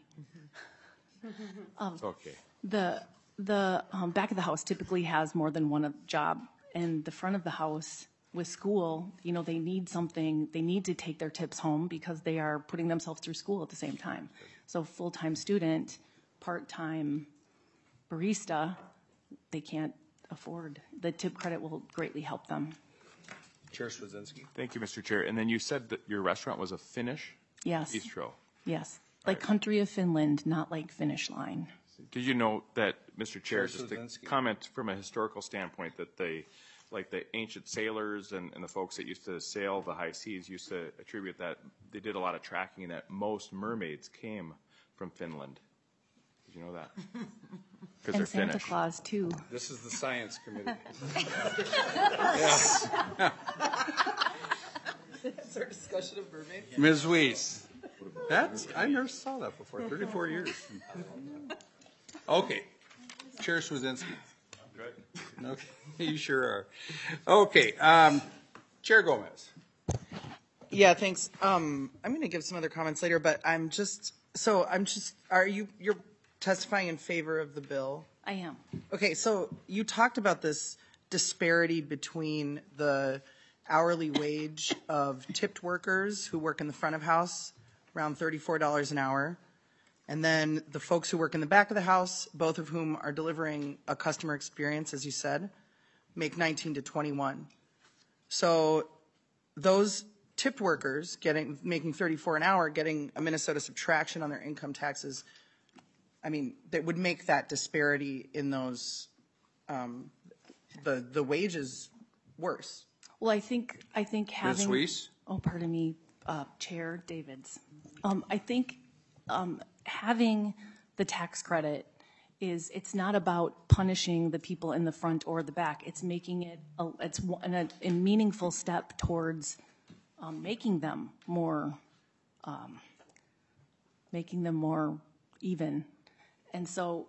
Speaker 20: It's okay.
Speaker 19: The back of the house typically has more than one job, and the front of the house with school, they need something, they need to take their tips home because they are putting themselves through school at the same time. So full-time student, part-time barista, they can't afford. The tip credit will greatly help them.
Speaker 1: Chair Swazinski.
Speaker 20: Thank you, Mr. Chair. And then you said that your restaurant was a Finnish
Speaker 19: Yes.
Speaker 20: bistro.
Speaker 19: Yes, like country of Finland, not like finish line.
Speaker 20: Did you know that, Mr. Chair,
Speaker 1: Chair
Speaker 20: just to
Speaker 1: Swazinski.
Speaker 20: comment from a historical standpoint, that the ancient sailors and the folks that used to sail the high seas used to attribute that they did a lot of tracking and that most mermaids came from Finland. Did you know that? Because they're
Speaker 19: And Santa
Speaker 20: Finnish.
Speaker 19: Claus too.
Speaker 1: This is the science committee.
Speaker 14: That's our discussion of mermaids.
Speaker 1: Ms. Weiss. I never saw that before. 34 years. Okay. Chair Swazinski. Okay, you sure are. Okay. Chair Gomez.
Speaker 14: Yeah, thanks. I'm going to give some other comments later, but you're testifying in favor of the bill?
Speaker 19: I am.
Speaker 14: Okay, so you talked about this disparity between the hourly wage of tipped workers who work in the front of house, around $34 an hour, and then the folks who work in the back of the house, both of whom are delivering a customer experience, as you said, make $19 to $21. So those tipped workers making $34 an hour, getting a Minnesota subtraction on their income taxes, I mean, that would make that disparity in those, the wages worse.
Speaker 19: Well, I think having.
Speaker 1: Ms. Weiss?
Speaker 19: Oh, pardon me, Chair Davids. I think having the tax credit it's not about punishing the people in the front or the back. It's making it a meaningful step towards making them more even. And so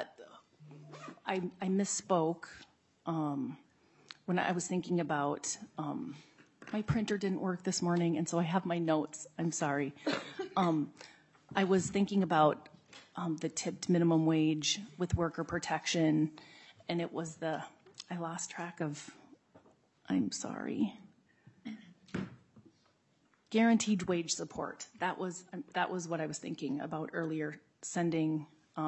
Speaker 19: I misspoke when I was thinking about my printer didn't work this morning, and so I have my notes. I'm sorry. I was thinking about the tipped minimum wage with worker protection, and it was I lost track of, I'm sorry. Guaranteed wage support. That was what I was thinking about earlier, sending,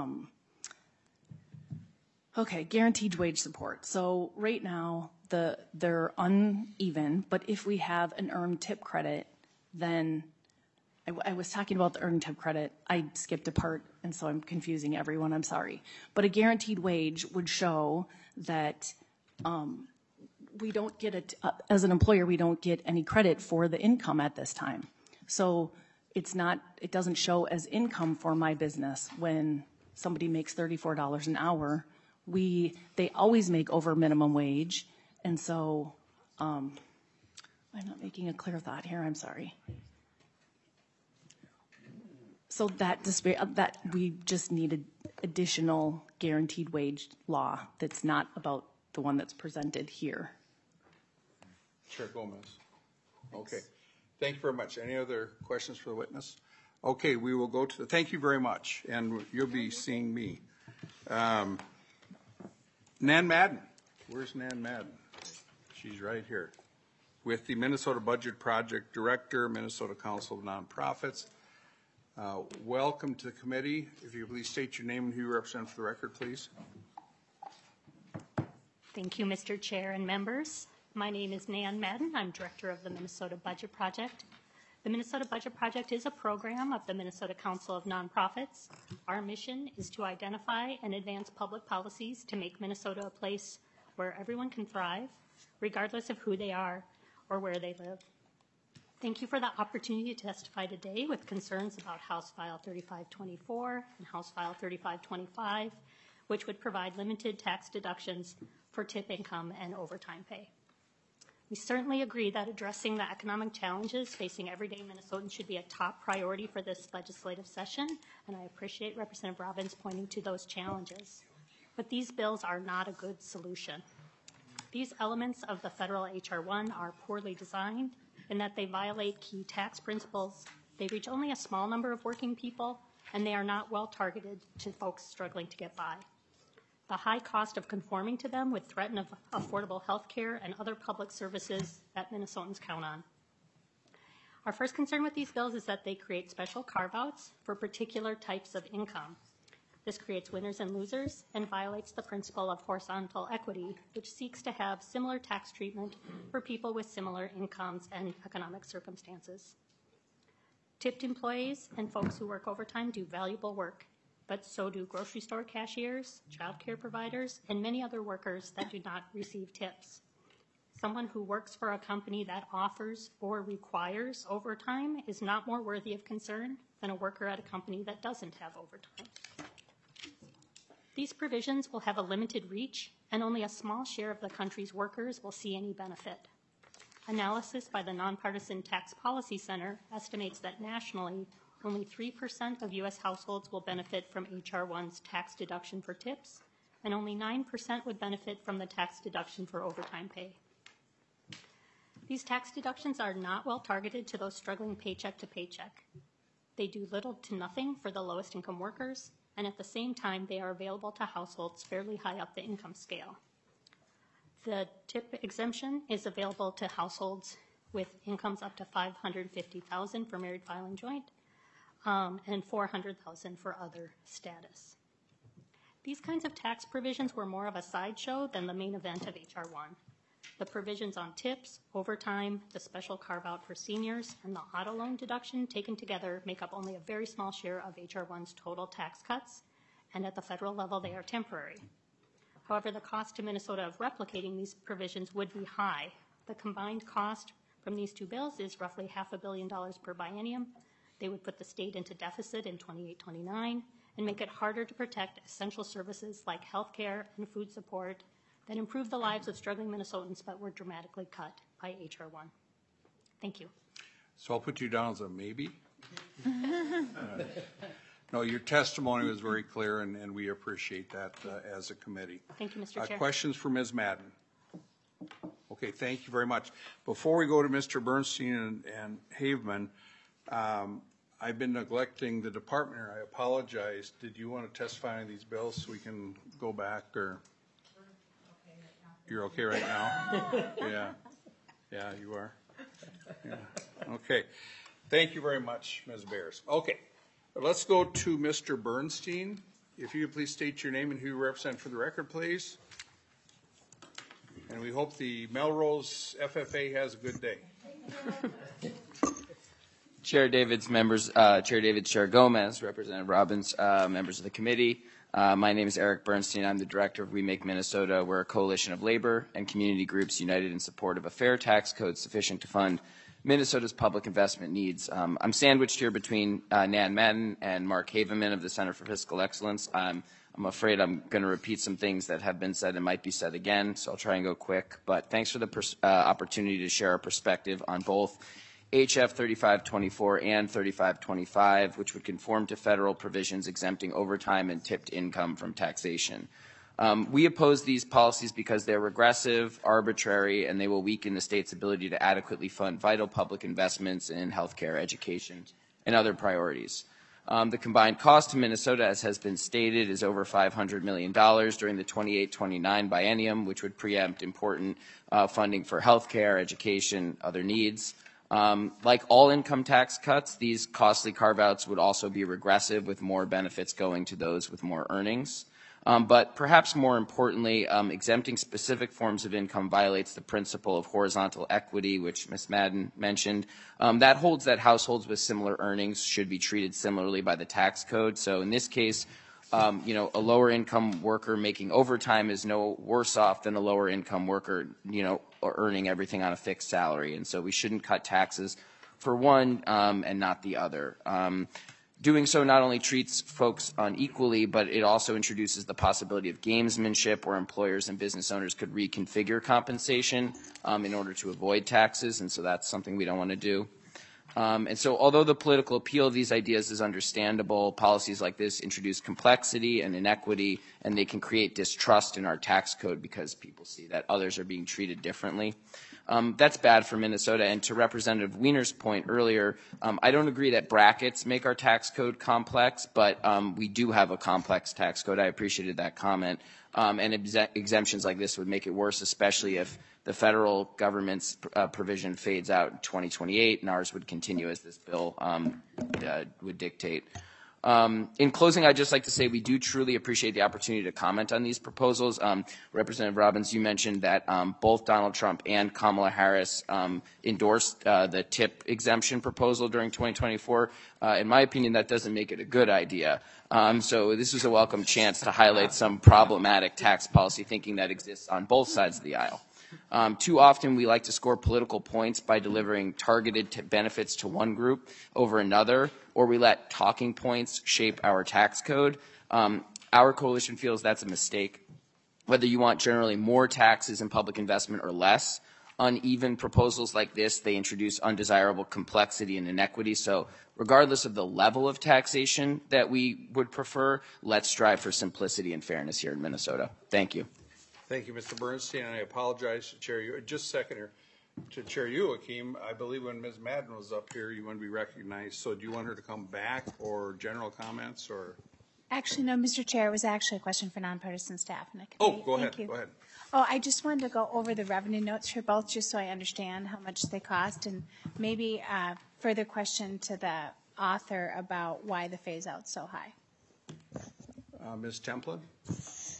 Speaker 19: okay, guaranteed wage support. So right now, they're uneven, but if we have an earned tip credit, then I was talking about the earned tip credit. I skipped a part, and so I'm confusing everyone. I'm sorry. But a guaranteed wage would show that we don't get as an employer, we don't get any credit for the income at this time. So it doesn't show as income for my business when somebody makes $34 an hour. They always make over minimum wage, and so I'm not making a clear thought here. I'm sorry. So that we just needed additional guaranteed wage law that's not about the one that's presented here.
Speaker 1: Chair Gomez. Okay. Thank you very much. Any other questions for the witness? Okay, we will go to thank you very much, and you'll be seeing me. Nan Madden. Where's Nan Madden? She's right here. With the Minnesota Budget Project Director, Minnesota Council of Nonprofits. Welcome to the committee. If you please state your name and who you represent for the record, please.
Speaker 21: Thank you, Mr. Chair and members. My name is Nan Madden. I'm Director of the Minnesota Budget Project. The Minnesota Budget Project is a program of the Minnesota Council of Nonprofits. Our mission is to identify and advance public policies to make Minnesota a place where everyone can thrive, regardless of who they are or where they live. Thank you for the opportunity to testify today with concerns about House File 3524 and House File 3525, which would provide limited tax deductions for tip income and overtime pay. We certainly agree that addressing the economic challenges facing everyday Minnesotans should be a top priority for this legislative session, and I appreciate Representative Robbins pointing to those challenges. But these bills are not a good solution. These elements of the federal H.R. 1 are poorly designed in that they violate key tax principles, they reach only a small number of working people, and they are not well targeted to folks struggling to get by. The high cost of conforming to them would threaten affordable health care and other public services that Minnesotans count on. Our first concern with these bills is that they create special carve-outs for particular types of income. This creates winners and losers and violates the principle of horizontal equity, which seeks to have similar tax treatment for people with similar incomes and economic circumstances. Tipped employees and folks who work overtime do valuable work, but so do grocery store cashiers, child care providers, and many other workers that do not receive tips. Someone who works for a company that offers or requires overtime is not more worthy of concern than a worker at a company that doesn't have overtime. These provisions will have a limited reach, and only a small share of the country's workers will see any benefit. Analysis by the Nonpartisan Tax Policy Center estimates that nationally, only 3% of U.S. households will benefit from H.R. 1's tax deduction for tips, and only 9% would benefit from the tax deduction for overtime pay. These tax deductions are not well targeted to those struggling paycheck to paycheck. They do little to nothing for the lowest income workers, and at the same time, they are available to households fairly high up the income scale. The tip exemption is available to households with incomes up to $550,000 for married filing joint, and $400,000 for other status. These kinds of tax provisions were more of a sideshow than the main event of H.R. 1. The provisions on tips, overtime, the special carve-out for seniors, and the auto loan deduction taken together make up only a very small share of H.R. 1's total tax cuts, and at the federal level they are temporary. However, the cost to Minnesota of replicating these provisions would be high. The combined cost from these two bills is roughly $500 million per biennium. They would put the state into deficit in 28-29 and make it harder to protect essential services like health care and food support that improve the lives of struggling Minnesotans but were dramatically cut by H.R. 1. Thank you.
Speaker 1: So I'll put you down as a maybe. No, your testimony was very clear, and we appreciate that as a committee.
Speaker 21: Thank you, Mr. Chair.
Speaker 1: Questions for Ms. Madden? Okay, thank you very much. Before we go to Mr. Bernstein and Haveman, I've been neglecting the department here. I apologize. Did you want to testify on these bills so we can go back, or? You're okay right now? Yeah, you are. Yeah. Okay. Thank you very much, Ms. Bears. Okay. Let's go to Mr. Bernstein. If you could please state your name and who you represent for the record, please. And we hope the Melrose FFA has a good day.
Speaker 4: Chair Davids, members, Chair Davids, Chair Gomez, Representative Robbins, members of the committee. My name is Eric Bernstein. I'm the director of We Make Minnesota. We're a coalition of labor and community groups united in support of a fair tax code sufficient to fund Minnesota's public investment needs. I'm sandwiched here between Nan Madden and Mark Haveman of the Center for Fiscal Excellence. I'm afraid I'm going to repeat some things that have been said and might be said again, so I'll try and go quick. But thanks for the opportunity to share our perspective on both HF 3524 and 3525, which would conform to federal provisions exempting overtime and tipped income from taxation. We oppose these policies because they're regressive, arbitrary, and they will weaken the state's ability to adequately fund vital public investments in healthcare, education, and other priorities. The combined cost to Minnesota, as has been stated, is over $500 million during the 28-29 biennium, which would preempt important funding for healthcare, education, other needs. Like all income tax cuts, these costly carve-outs would also be regressive, with more benefits going to those with more earnings. But perhaps more importantly, exempting specific forms of income violates the principle of horizontal equity, which Ms. Madden mentioned. That holds that households with similar earnings should be treated similarly by the tax code. So in this case, a lower income worker making overtime is no worse off than a lower income worker, or earning everything on a fixed salary. And so we shouldn't cut taxes for one and not the other. Doing so not only treats folks unequally, but it also introduces the possibility of gamesmanship, where employers and business owners could reconfigure compensation in order to avoid taxes, and so that's something we don't want to do. And so although the political appeal of these ideas is understandable, policies like this introduce complexity and inequity, and they can create distrust in our tax code because people see that others are being treated differently. That's bad for Minnesota. And to Representative Wiener's point earlier, I don't agree that brackets make our tax code complex, but we do have a complex tax code. I appreciated that comment. And exemptions like this would make it worse, especially if the federal government's provision fades out in 2028, and ours would continue as this bill would dictate. In closing, I'd just like to say we do truly appreciate the opportunity to comment on these proposals. Representative Robbins, you mentioned that both Donald Trump and Kamala Harris endorsed the tip exemption proposal during 2024. In my opinion, that doesn't make it a good idea. So this is a welcome chance to highlight some problematic tax policy thinking that exists on both sides of the aisle. Too often we like to score political points by delivering targeted benefits to one group over another, or we let talking points shape our tax code. Our coalition feels that's a mistake. Whether you want generally more taxes and public investment or less, uneven proposals like this, they introduce undesirable complexity and inequity. So regardless of the level of taxation that we would prefer, let's strive for simplicity and fairness here in Minnesota. Thank you.
Speaker 1: Thank you, Mr. Bernstein, and I apologize to Chair you. Just a second here. To Chair Joachim, I believe when Ms. Madden was up here, you want to be recognized. So do you want her to come back or general comments or?
Speaker 22: Actually, no, Mr. Chair, it was actually a question for nonpartisan staff in the committee.
Speaker 1: Oh, go ahead.
Speaker 22: Thank you.
Speaker 1: Go ahead.
Speaker 22: Oh, I just wanted to go over the revenue notes for both, just so I understand how much they cost, and maybe a further question to the author about why the phase out's so high.
Speaker 1: Ms. Templin?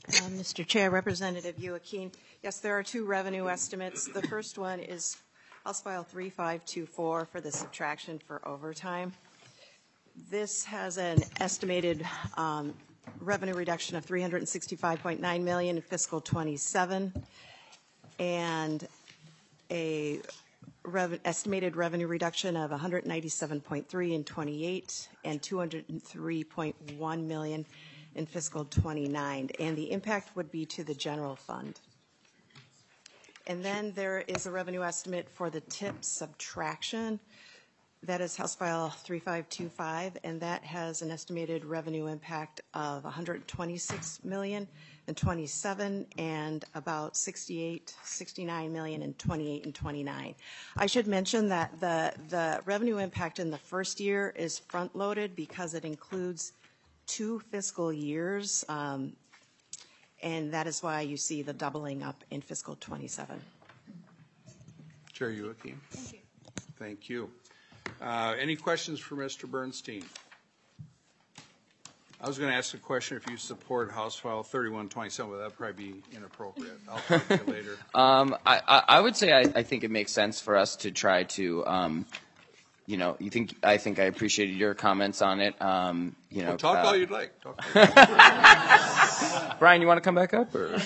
Speaker 2: Mr. Chair, Representative Joaquin. Yes, there are two revenue estimates. The first one is House File 3524 for the subtraction for overtime. This has an estimated revenue reduction of $365.9 million in fiscal 27 and a estimated revenue reduction of $197.3 in 28 and $203.1 million in fiscal 29, and the impact would be to the general fund. And then there is a revenue estimate for the tip subtraction. That is House File 3525, and that has an estimated revenue impact of $126 million in 27 and about $69 million in 28 and 29. I should mention that the revenue impact in the first year is front-loaded because it includes 2 fiscal years, and that is why you see the doubling up in fiscal 27.
Speaker 1: Chair Joaquin. Thank you. Thank you. Any questions for Mr. Bernstein? I was going to ask a question if you support House File 3127, but that would probably be inappropriate. I'll talk to you later.
Speaker 4: I would say I think it makes sense for us to try to, you know, I think I appreciated your comments on it. You know,
Speaker 1: well, talk all you'd like. Talk
Speaker 4: Brian, you want to come back up? Or?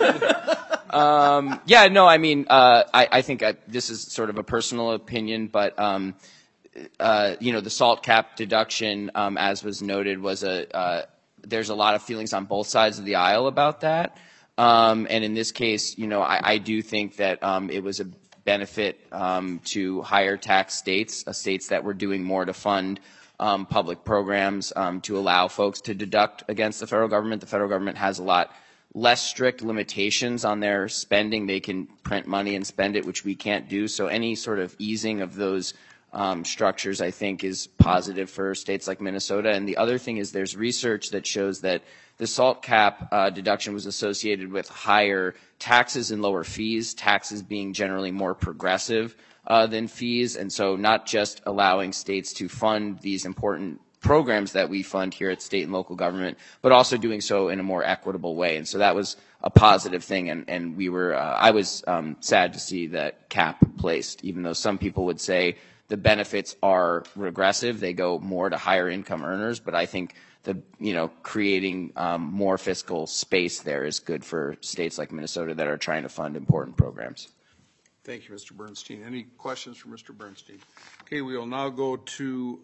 Speaker 4: Yeah, no, I mean, I think this is sort of a personal opinion, but you know, the SALT cap deduction, as was noted, was there's a lot of feelings on both sides of the aisle about that. And in this case, you know, I do think that it was a benefit to higher tax states that were doing more to fund public programs, to allow folks to deduct against the federal government. The federal government has a lot less strict limitations on their spending. They can print money and spend it, which we can't do. So any sort of easing of those structures, I think, is positive for states like Minnesota. And the other thing is there's research that shows that the SALT cap deduction was associated with higher taxes and lower fees, taxes being generally more progressive than fees. And so not just allowing states to fund these important programs that we fund here at state and local government, but also doing so in a more equitable way. And so that was a positive thing. And we were, I was sad to see that cap placed, even though some people would say the benefits are regressive. They go more to higher income earners, but I think creating more fiscal space there is good for states like Minnesota that are trying to fund important programs.
Speaker 1: Thank you, Mr. Bernstein. Any questions for Mr. Bernstein? Okay, we will now go to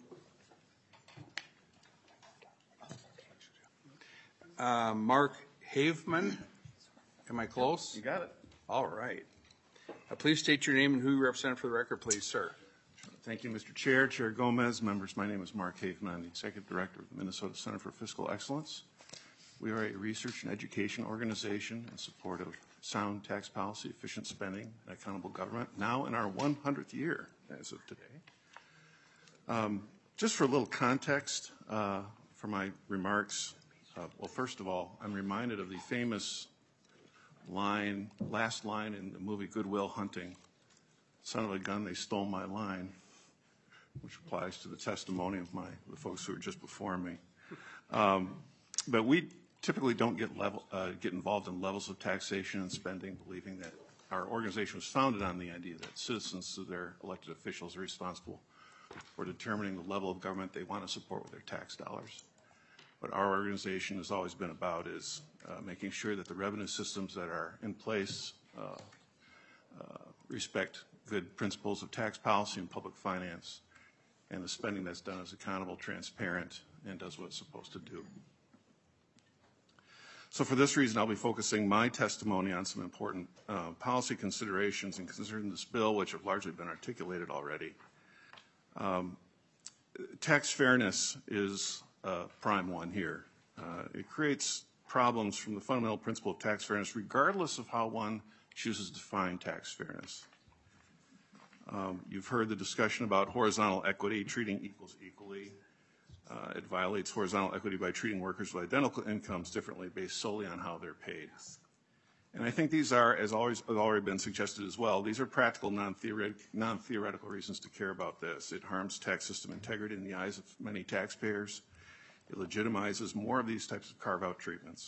Speaker 1: Mark Haveman. Am I close?
Speaker 5: You got it.
Speaker 1: All right. Please state your name and who you represent for the record, please, sir.
Speaker 5: Thank you, Mr. Chair, Chair Gomez, members. My name is Mark Haveman. I'm the Executive Director of the Minnesota Center for Fiscal Excellence. We are a research and education organization in support of sound tax policy, efficient spending, and accountable government, now in our 100th year as of today. Just for a little context for my remarks, well, first of all, I'm reminded of the famous last line in the movie Good Will Hunting, son of a gun, they stole my line, which applies to the testimony of the folks who were just before me. But we typically don't get involved in levels of taxation and spending, believing that our organization was founded on the idea that citizens through their elected officials are responsible for determining the level of government they want to support with their tax dollars. What our organization has always been about is making sure that the revenue systems that are in place respect good principles of tax policy and public finance, and the spending that's done is accountable, transparent, and does what it's supposed to do. So for this reason, I'll be focusing my testimony on some important policy considerations and considering this bill, which have largely been articulated already. Tax fairness is prime one here. It creates problems from the fundamental principle of tax fairness, regardless of how one chooses to define tax fairness. You've heard the discussion about horizontal equity, treating equals equally. It violates horizontal equity by treating workers with identical incomes differently based solely on how they're paid. And I think these are, as always have already been suggested as well, these are practical, non-theoretical reasons to care about this. It harms tax system integrity in the eyes of many taxpayers. It legitimizes more of these types of carve-out treatments.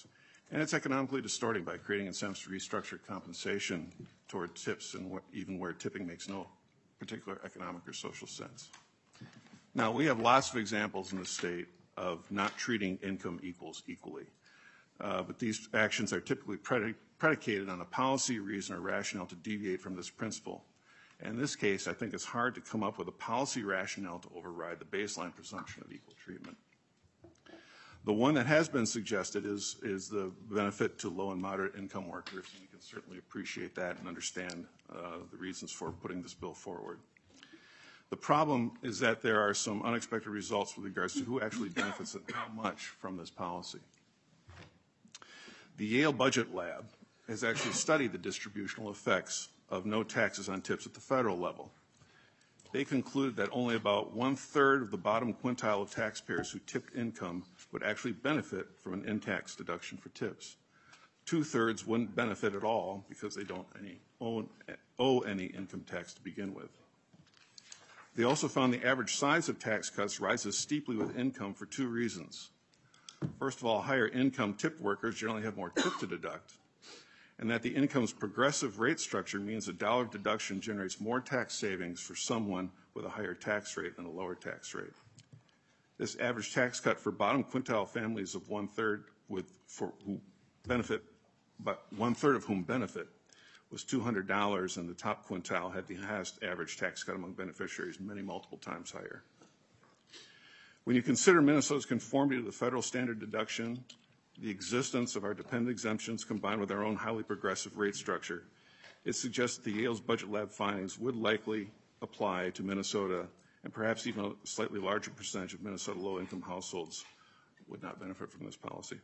Speaker 5: And it's economically distorting by creating incentives to restructure compensation toward tips and even where tipping makes no particular economic or social sense. Now, we have lots of examples in the state of not treating income equals equally. But these actions are typically predicated on a policy reason or rationale to deviate from this principle. And in this case, I think it's hard to come up with a policy rationale to override the baseline presumption of equal treatment. The one that has been suggested is the benefit to low and moderate income workers, and we can certainly appreciate that and understand the reasons for putting this bill forward. The problem is that there are some unexpected results with regards to who actually benefits and how much from this policy. The Yale Budget Lab has actually studied the distributional effects of no taxes on tips at the federal level. They concluded that only about 1/3 of the bottom quintile of taxpayers who tipped income would actually benefit from an in-tax deduction for tips. 2/3 wouldn't benefit at all because they don't owe any income tax to begin with. They also found the average size of tax cuts rises steeply with income for two reasons. First of all, higher income tipped workers generally have more tip to deduct, and that the income's progressive rate structure means a dollar of deduction generates more tax savings for someone with a higher tax rate than a lower tax rate. This average tax cut for bottom quintile families of 1/3 who benefit, but 1/3 of whom benefit, was $200, and the top quintile had the highest average tax cut among beneficiaries, many multiple times higher. When you consider Minnesota's conformity to the federal standard deduction, the existence of our dependent exemptions combined with our own highly progressive rate structure, it suggests that the Yale's Budget Lab findings would likely apply to Minnesota, and perhaps even a slightly larger percentage of Minnesota low-income households would not benefit from this policy.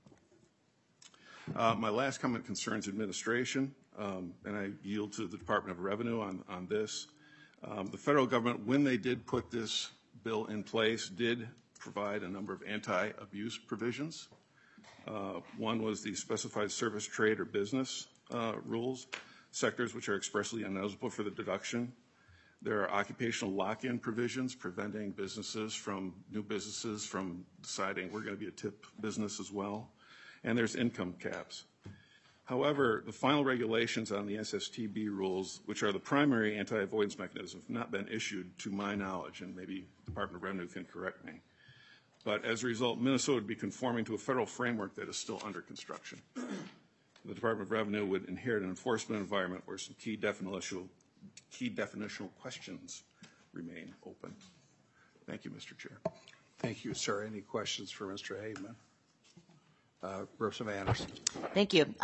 Speaker 5: My last comment concerns administration, and I yield to the Department of Revenue on this. The federal government, when they did put this bill in place, did provide a number of anti-abuse provisions. One was the specified service, trade, or business rules, sectors which are expressly ineligible for the deduction. There are occupational lock-in provisions preventing new businesses from deciding we're going to be a tip business as well. And there's income caps. However, the final regulations on the SSTB rules, which are the primary anti-avoidance mechanism, have not been issued to my knowledge, and maybe the Department of Revenue can correct me. But as a result, Minnesota would be conforming to a federal framework that is still under construction. The Department of Revenue would inherit an enforcement environment where some key definitional questions remain open. Thank you, Mr. Chair.
Speaker 1: Thank you, sir. Any questions for Mr. Hageman? Representative Anderson.
Speaker 13: Thank you.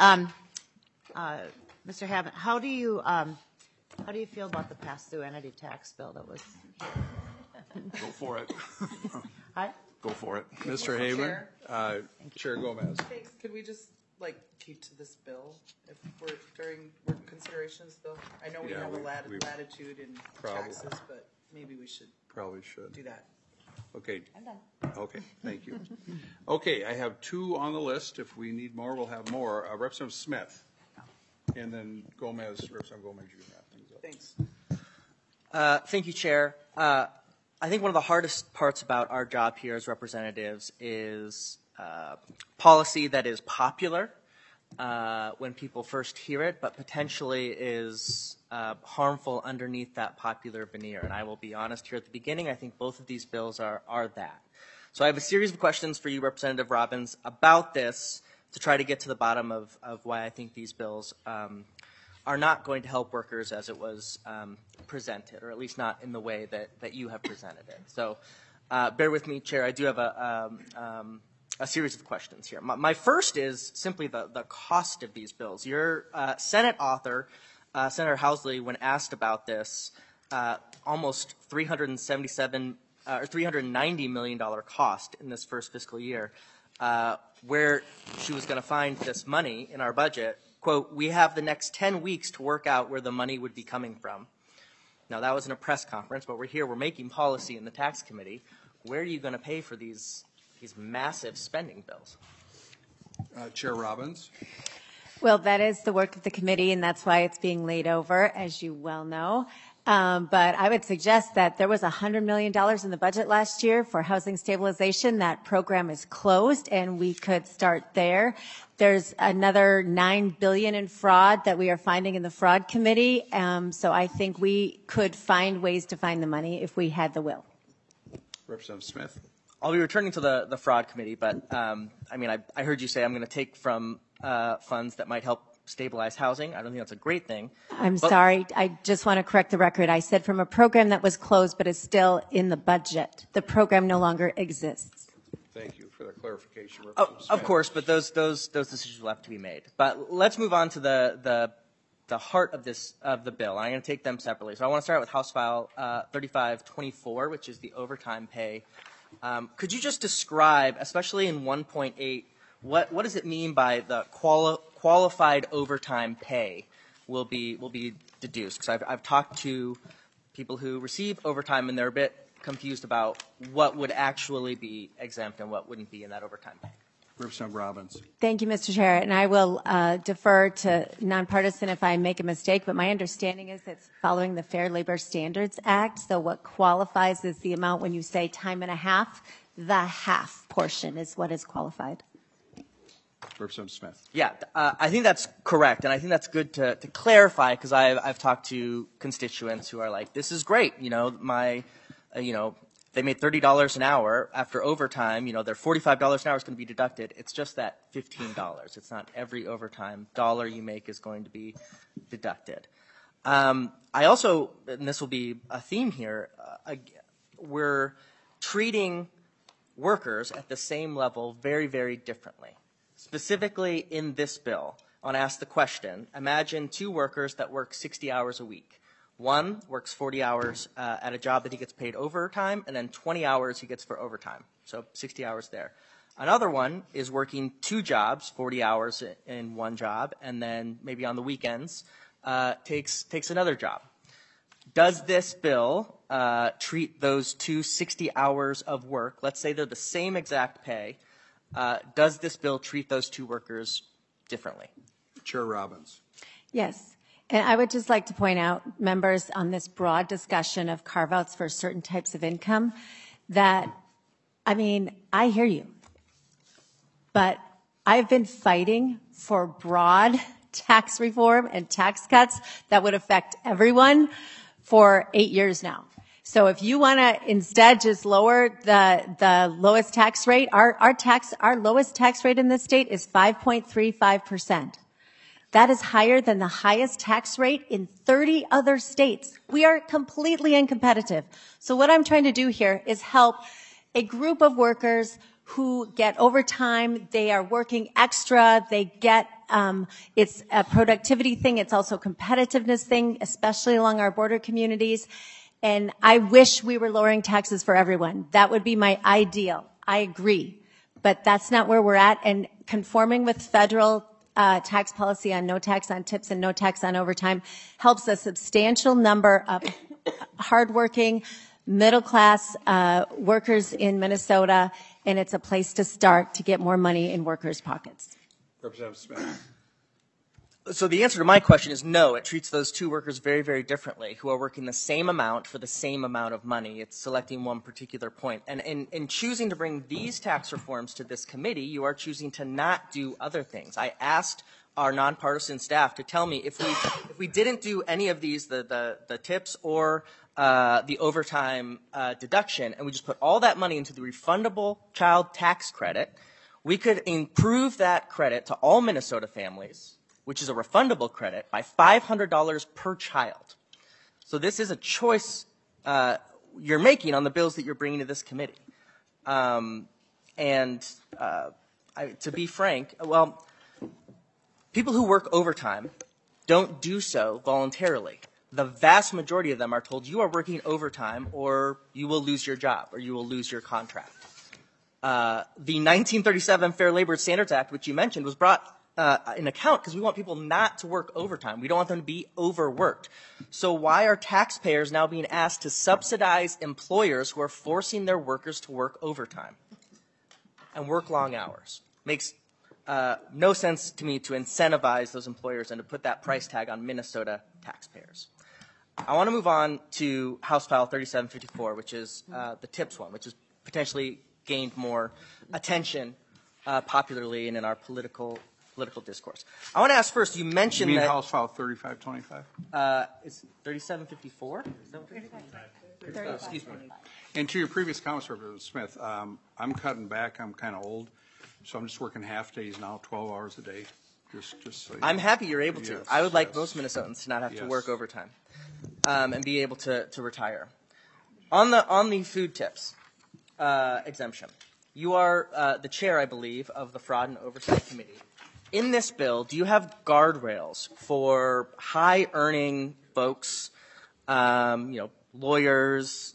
Speaker 13: Mr. Hammond, how do you feel about the pass-through entity tax bill that was?
Speaker 5: Go for it.
Speaker 13: Hi?
Speaker 5: Go for it.
Speaker 1: Mr. Hageman, Chair Gomez.
Speaker 14: Thanks. Could we just keep to this bill if we're during considerations bill? I know we have a latitude in taxes, but maybe we should do that.
Speaker 1: Okay.
Speaker 13: I'm done.
Speaker 1: Okay, thank you. Okay, I have two on the list. If we need more, we'll have more. Representative Smith, and then Representative Gomez, you can wrap things up.
Speaker 18: Thanks. Thank you, Chair. I think one of the hardest parts about our job here as representatives is policy that is popular when people first hear it, but potentially is harmful underneath that popular veneer. And I will be honest here at the beginning, I think both of these bills are that. So I have a series of questions for you, Representative Robbins, about this to try to get to the bottom of why I think these bills are not going to help workers as it was presented, or at least not in the way that you have presented it. So bear with me, Chair. I do have a series of questions here. My first is simply the cost of these bills. Your Senate author, Senator Housley, when asked about this, almost $390 million cost in this first fiscal year, where she was going to find this money in our budget. Quote, "We have the next 10 weeks to work out where the money would be coming from." Now, that was in a press conference, but we're making policy in the tax committee. Where are you going to pay for these massive spending bills?
Speaker 1: Chair Robbins.
Speaker 17: Well, that is the work of the committee, and that's why it's being laid over, as you well know. but I would suggest that there was $100 million in the budget last year for housing stabilization. That program is closed, and we could start there. There's another $9 billion in fraud that we are finding in the fraud committee. So I think we could find ways to find the money if we had the will.
Speaker 1: Representative Smith.
Speaker 18: I'll be returning to the fraud committee, but I heard you say I'm going to take from funds that might help stabilize housing. I don't think that's a great thing.
Speaker 17: I'm sorry. I just want to correct the record. I said from a program that was closed but is still in the budget. The program no longer exists.
Speaker 1: Thank you for the clarification.
Speaker 18: Of course, but those decisions will have to be made. But let's move on to the heart of the bill. I'm going to take them separately. So I want to start with House File 3524, which is the overtime pay. Could you just describe, especially in 1.8, what does it mean by the qualified overtime pay will be deduced? Because I've talked to people who receive overtime, and they're a bit confused about what would actually be exempt and what wouldn't be in that overtime pay.
Speaker 1: Representative Robbins.
Speaker 17: Thank you, Mr. Chair. And I will defer to nonpartisan if I make a mistake, but my understanding is it's following the Fair Labor Standards Act. So what qualifies is the amount when you say time and a half, the half portion is what is qualified.
Speaker 1: Representative Smith.
Speaker 18: Yeah, I think that's correct, and I think that's good to clarify, because I've talked to constituents who are like, this is great, they made $30 an hour after overtime, their $45 an hour is going to be deducted. It's just that $15. It's not every overtime dollar you make is going to be deducted. I also, and this will be a theme here, we're treating workers at the same level very, very differently. Specifically in this bill, I want to ask the question, imagine two workers that work 60 hours a week. One works 40 hours at a job that he gets paid overtime, and then 20 hours he gets for overtime. So 60 hours there. Another one is working two jobs, 40 hours in one job, and then maybe on the weekends takes another job. Does this bill treat those two 60 hours of work, let's say they're the same exact pay, does this bill treat those two workers differently?
Speaker 1: Chair Robbins.
Speaker 17: Yes. And I would just like to point out, members, on this broad discussion of carve-outs for certain types of income, that, I hear you. But I've been fighting for broad tax reform and tax cuts that would affect everyone for 8 years now. So if you want to instead just lower the lowest tax rate, our lowest tax rate in this state is 5.35%. That is higher than the highest tax rate in 30 other states. We are completely uncompetitive. So what I'm trying to do here is help a group of workers who get overtime. They are working extra. They get, it's a productivity thing. It's also a competitiveness thing, especially along our border communities. And I wish we were lowering taxes for everyone. That would be my ideal. I agree. But that's not where we're at. And conforming with federal tax policy on no tax on tips and no tax on overtime helps a substantial number of hardworking, middle-class workers in Minnesota, and it's a place to start to get more money in workers' pockets.
Speaker 1: Representative Smith.
Speaker 18: So the answer to my question is no. It treats those two workers very, very differently, who are working the same amount for the same amount of money. It's selecting one particular point. And in choosing to bring these tax reforms to this committee, you are choosing to not do other things. I asked our nonpartisan staff to tell me if we didn't do any of these, the tips or the overtime deduction, and we just put all that money into the refundable child tax credit, we could improve that credit to all Minnesota families, which is a refundable credit, by $500 per child. So this is a choice you're making on the bills that you're bringing to this committee. To be frank, well, people who work overtime don't do so voluntarily. The vast majority of them are told you are working overtime or you will lose your job or you will lose your contract. The 1937 Fair Labor Standards Act, which you mentioned, was brought in account because we want people not to work overtime. We don't want them to be overworked. So why are taxpayers now being asked to subsidize employers who are forcing their workers to work overtime and work long hours? Makes no sense to me to incentivize those employers and to put that price tag on Minnesota taxpayers. I want to move on to House File 3754, which is the TIPS one, which has potentially gained more attention popularly and in our political discourse. I want to ask first, you mentioned
Speaker 1: You mean
Speaker 18: that...
Speaker 1: House File 3525?
Speaker 18: It's 3754? Excuse me.
Speaker 1: And to your previous comments, Representative Smith, I'm cutting back. I'm kind of old, so I'm just working half days now, 12 hours a day. Just so
Speaker 18: I'm happy you're able to.
Speaker 1: Yes,
Speaker 18: I would like
Speaker 1: yes.
Speaker 18: most Minnesotans to not have to
Speaker 1: Yes.
Speaker 18: work overtime and be able to retire. On the food tips exemption, you are the chair, I believe, of the Fraud and Oversight Committee. In this bill, do you have guardrails for high-earning folks, lawyers,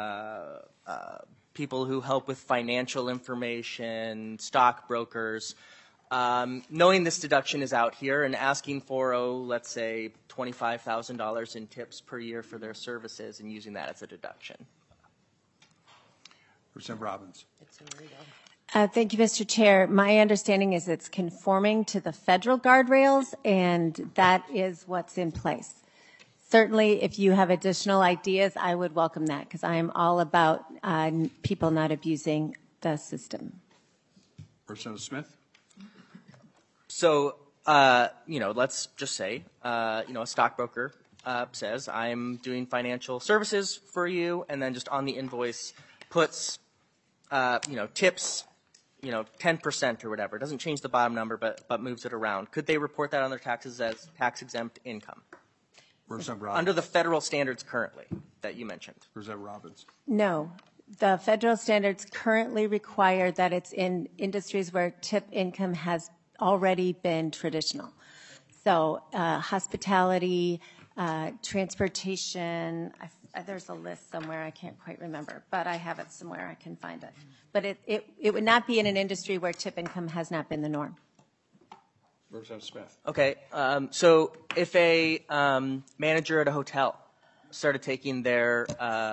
Speaker 18: people who help with financial information, stockbrokers, knowing this deduction is out here and asking for, let's say, $25,000 in tips per year for their services and using that as a deduction?
Speaker 1: Representative Robbins.
Speaker 17: Thank you, Mr. Chair. My understanding is it's conforming to the federal guardrails, and that is what's in place. Certainly, if you have additional ideas, I would welcome that, because I am all about people not abusing the system.
Speaker 1: Representative Smith.
Speaker 18: So, let's just say, a stockbroker says, I'm doing financial services for you, and then just on the invoice puts, tips, 10% or whatever. It doesn't change the bottom number, but moves it around. Could they report that on their taxes as tax-exempt income?
Speaker 1: Representative Robbins.
Speaker 18: Under the federal standards currently that you mentioned.
Speaker 1: Representative Robbins.
Speaker 17: No. The federal standards currently require that it's in industries where tip income has already been traditional. So hospitality, transportation, there's a list somewhere, I can't quite remember, but I have it somewhere, I can find it. But it would not be in an industry where tip income has not been the norm.
Speaker 1: Representative Smith.
Speaker 18: Okay, so if a manager at a hotel started taking their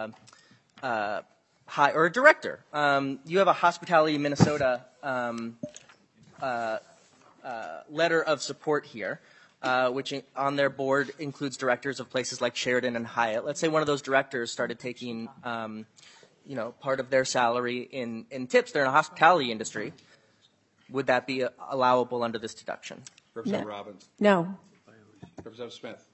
Speaker 18: or a director, you have a Hospitality Minnesota letter of support here, which on their board includes directors of places like Sheraton and Hyatt. Let's say one of those directors started taking, part of their salary in tips. They're in a hospitality industry. Would that be allowable under this deduction?
Speaker 1: Representative Robbins.
Speaker 17: No.
Speaker 1: Representative Smith.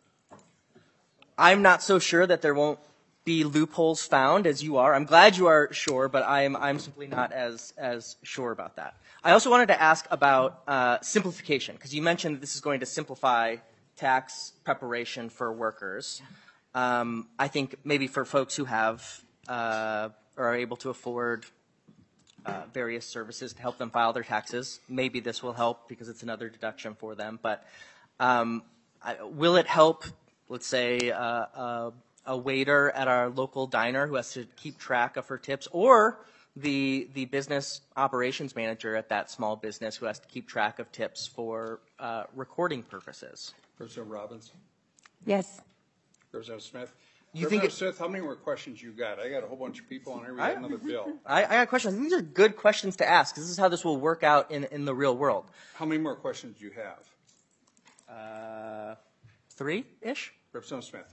Speaker 18: I'm not so sure that there won't be loopholes found as you are. I'm glad you are sure, but I'm simply not as sure about that. I also wanted to ask about simplification, because you mentioned that this is going to simplify tax preparation for workers. I think maybe for folks who have or are able to afford various services to help them file their taxes, maybe this will help because it's another deduction for them. But will it help, let's say, a waiter at our local diner who has to keep track of her tips, or the business operations manager at that small business who has to keep track of tips for recording purposes?
Speaker 1: Representative Robbins.
Speaker 17: Yes.
Speaker 1: Representative Smith.
Speaker 18: You think
Speaker 1: Representative Smith, how many more questions you got? I got a whole bunch of people on here. We got another bill.
Speaker 18: I got questions. These are good questions to ask. This is how this will work out in the real world.
Speaker 1: How many more questions do you have?
Speaker 18: 3-ish.
Speaker 1: Representative Smith.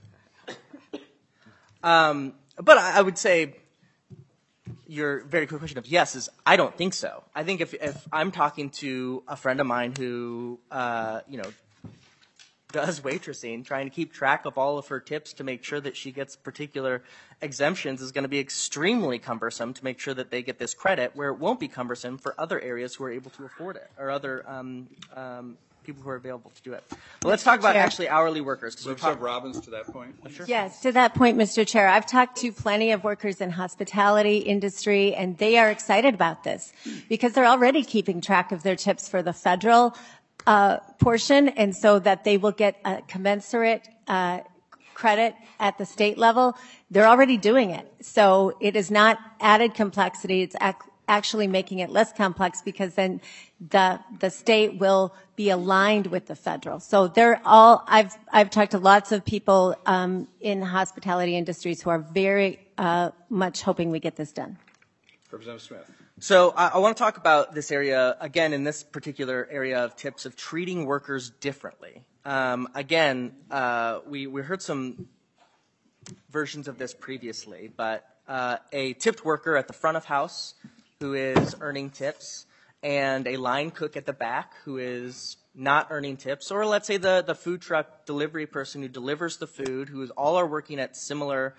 Speaker 18: But I would say your very quick question of yes is I don't think so. I think if I'm talking to a friend of mine who does waitressing, trying to keep track of all of her tips to make sure that she gets particular exemptions is going to be extremely cumbersome to make sure that they get this credit, where it won't be cumbersome for other areas who are able to afford it, or other people who are available to do it. But let's talk about actually hourly workers.
Speaker 1: Representative Robbins to that point.
Speaker 18: Sure.
Speaker 17: Yes, to that point, Mr. Chair, I've talked to plenty of workers in hospitality industry, and they are excited about this because they're already keeping track of their tips for the federal portion, and so that they will get a commensurate credit at the state level. They're already doing it. So it is not added complexity. It's actually making it less complex, because then the state will be aligned with the federal. So they're all, I've talked to lots of people in hospitality industries who are very much hoping we get this done.
Speaker 1: Representative Smith.
Speaker 18: So I want to talk about this area, again, in this particular area of tips of treating workers differently. We heard some versions of this previously, but a tipped worker at the front of house who is earning tips and a line cook at the back who is not earning tips, or let's say the food truck delivery person who delivers the food, who is all are working at similar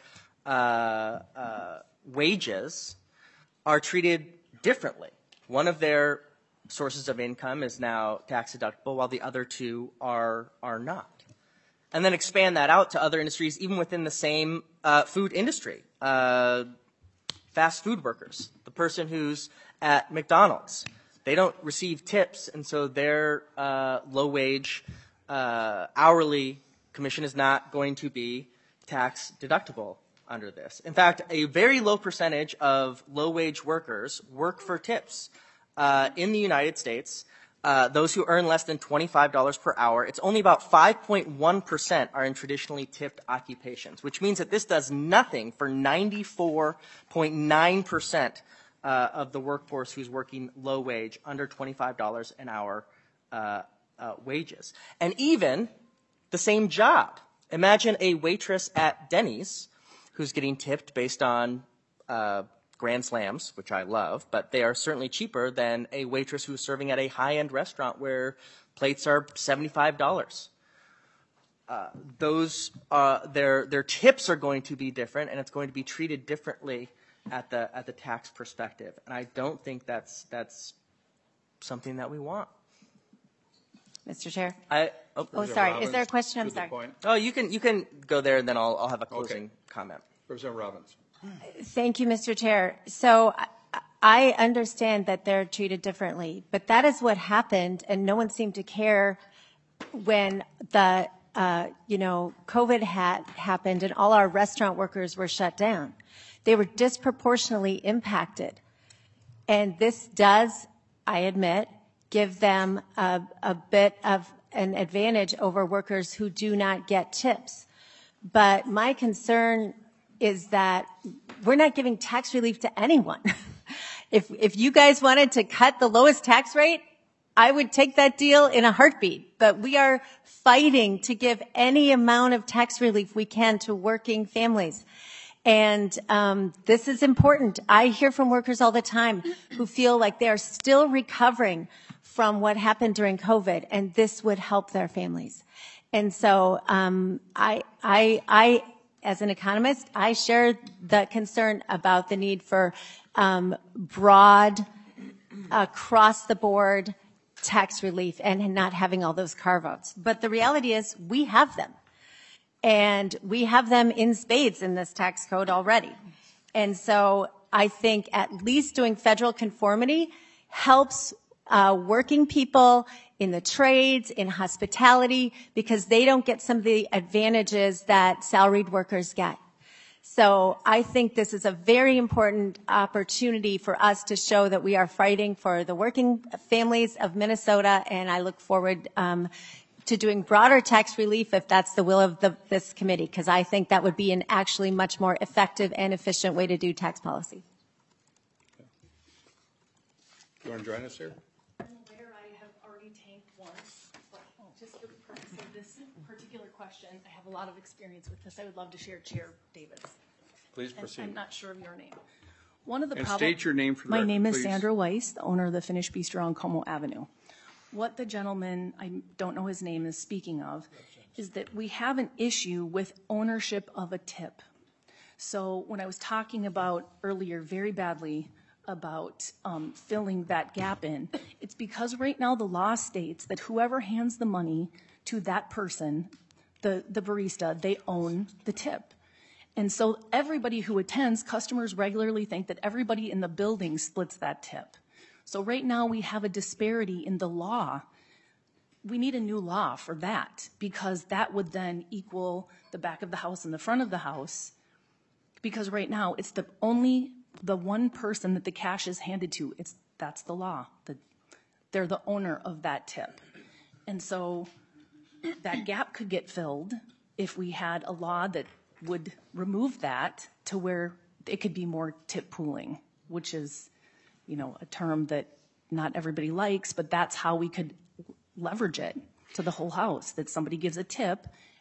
Speaker 18: wages, are treated differently. One of their sources of income is now tax deductible, while the other two are not. And then expand that out to other industries, even within the same food industry. Fast food workers, the person who's at McDonald's, they don't receive tips, and so their low-wage hourly commission is not going to be tax deductible under this. In fact, a very low percentage of low-wage workers work for tips in the United States. Those who earn less than $25 per hour, it's only about 5.1% are in traditionally tipped occupations, which means that this does nothing for 94.9% of the workforce who's working low wage, under $25 an hour wages. And even the same job. Imagine a waitress at Denny's who's getting tipped based on Grand Slams, which I love, but they are certainly cheaper than a waitress who's serving at a high-end restaurant where plates are $75. Their tips are going to be different, and it's going to be treated differently at the tax perspective. And I don't think that's something that we want.
Speaker 17: Mr. Chair?
Speaker 1: Sorry.
Speaker 17: Is there a question? I'm sorry.
Speaker 18: Oh, you can go there, and then I'll have a closing comment.
Speaker 1: Representative Robbins.
Speaker 17: Thank you, Mr. Chair. So I understand that they're treated differently, but that is what happened, and no one seemed to care when the COVID had happened and all our restaurant workers were shut down. They were disproportionately impacted, and this does, I admit, give them a bit of an advantage over workers who do not get tips. But my concern is that we're not giving tax relief to anyone. If you guys wanted to cut the lowest tax rate, I would take that deal in a heartbeat. But we are fighting to give any amount of tax relief we can to working families. And this is important. I hear from workers all the time who feel like they are still recovering from what happened during COVID, and this would help their families. And so I as an economist, I share the concern about the need for broad, across-the-board tax relief and not having all those carve-outs. But the reality is we have them. And we have them in spades in this tax code already. And so I think at least doing federal conformity helps working people in the trades, in hospitality, because they don't get some of the advantages that salaried workers get. So I think this is a very important opportunity for us to show that we are fighting for the working families of Minnesota, and I look forward to doing broader tax relief if that's the will of this committee, because I think that would be an actually much more effective and efficient way to do tax policy.
Speaker 1: You want to join us here?
Speaker 19: Just for the purpose of this particular question, I have a lot of experience with this. I would love to share Chair Davis.
Speaker 1: Please proceed.
Speaker 19: I'm not sure of your name. One of the
Speaker 1: And
Speaker 19: problems.
Speaker 1: state your name for the
Speaker 19: My
Speaker 1: record,
Speaker 19: name is
Speaker 1: please.
Speaker 19: Sandra Weiss, the owner of the Finnish Bistro on Como Avenue. What the gentleman, I don't know his name, is speaking of is that we have an issue with ownership of a tip. So when I was talking about earlier very badly about filling that gap in, it's because right now the law states that whoever hands the money to that person, the barista, they own the tip. And so everybody who attends, customers regularly think that everybody in the building splits that tip. So right now we have a disparity in the law. We need a new law for that, because that would then equal the back of the house and the front of the house, because right now it's the one person that the cash is handed to. That's the law. They're the owner of that tip. And so that gap could get filled if we had a law that would remove that to where it could be more tip pooling, which is, a term that not everybody likes, but that's how we could leverage it to the whole house, that somebody gives a tip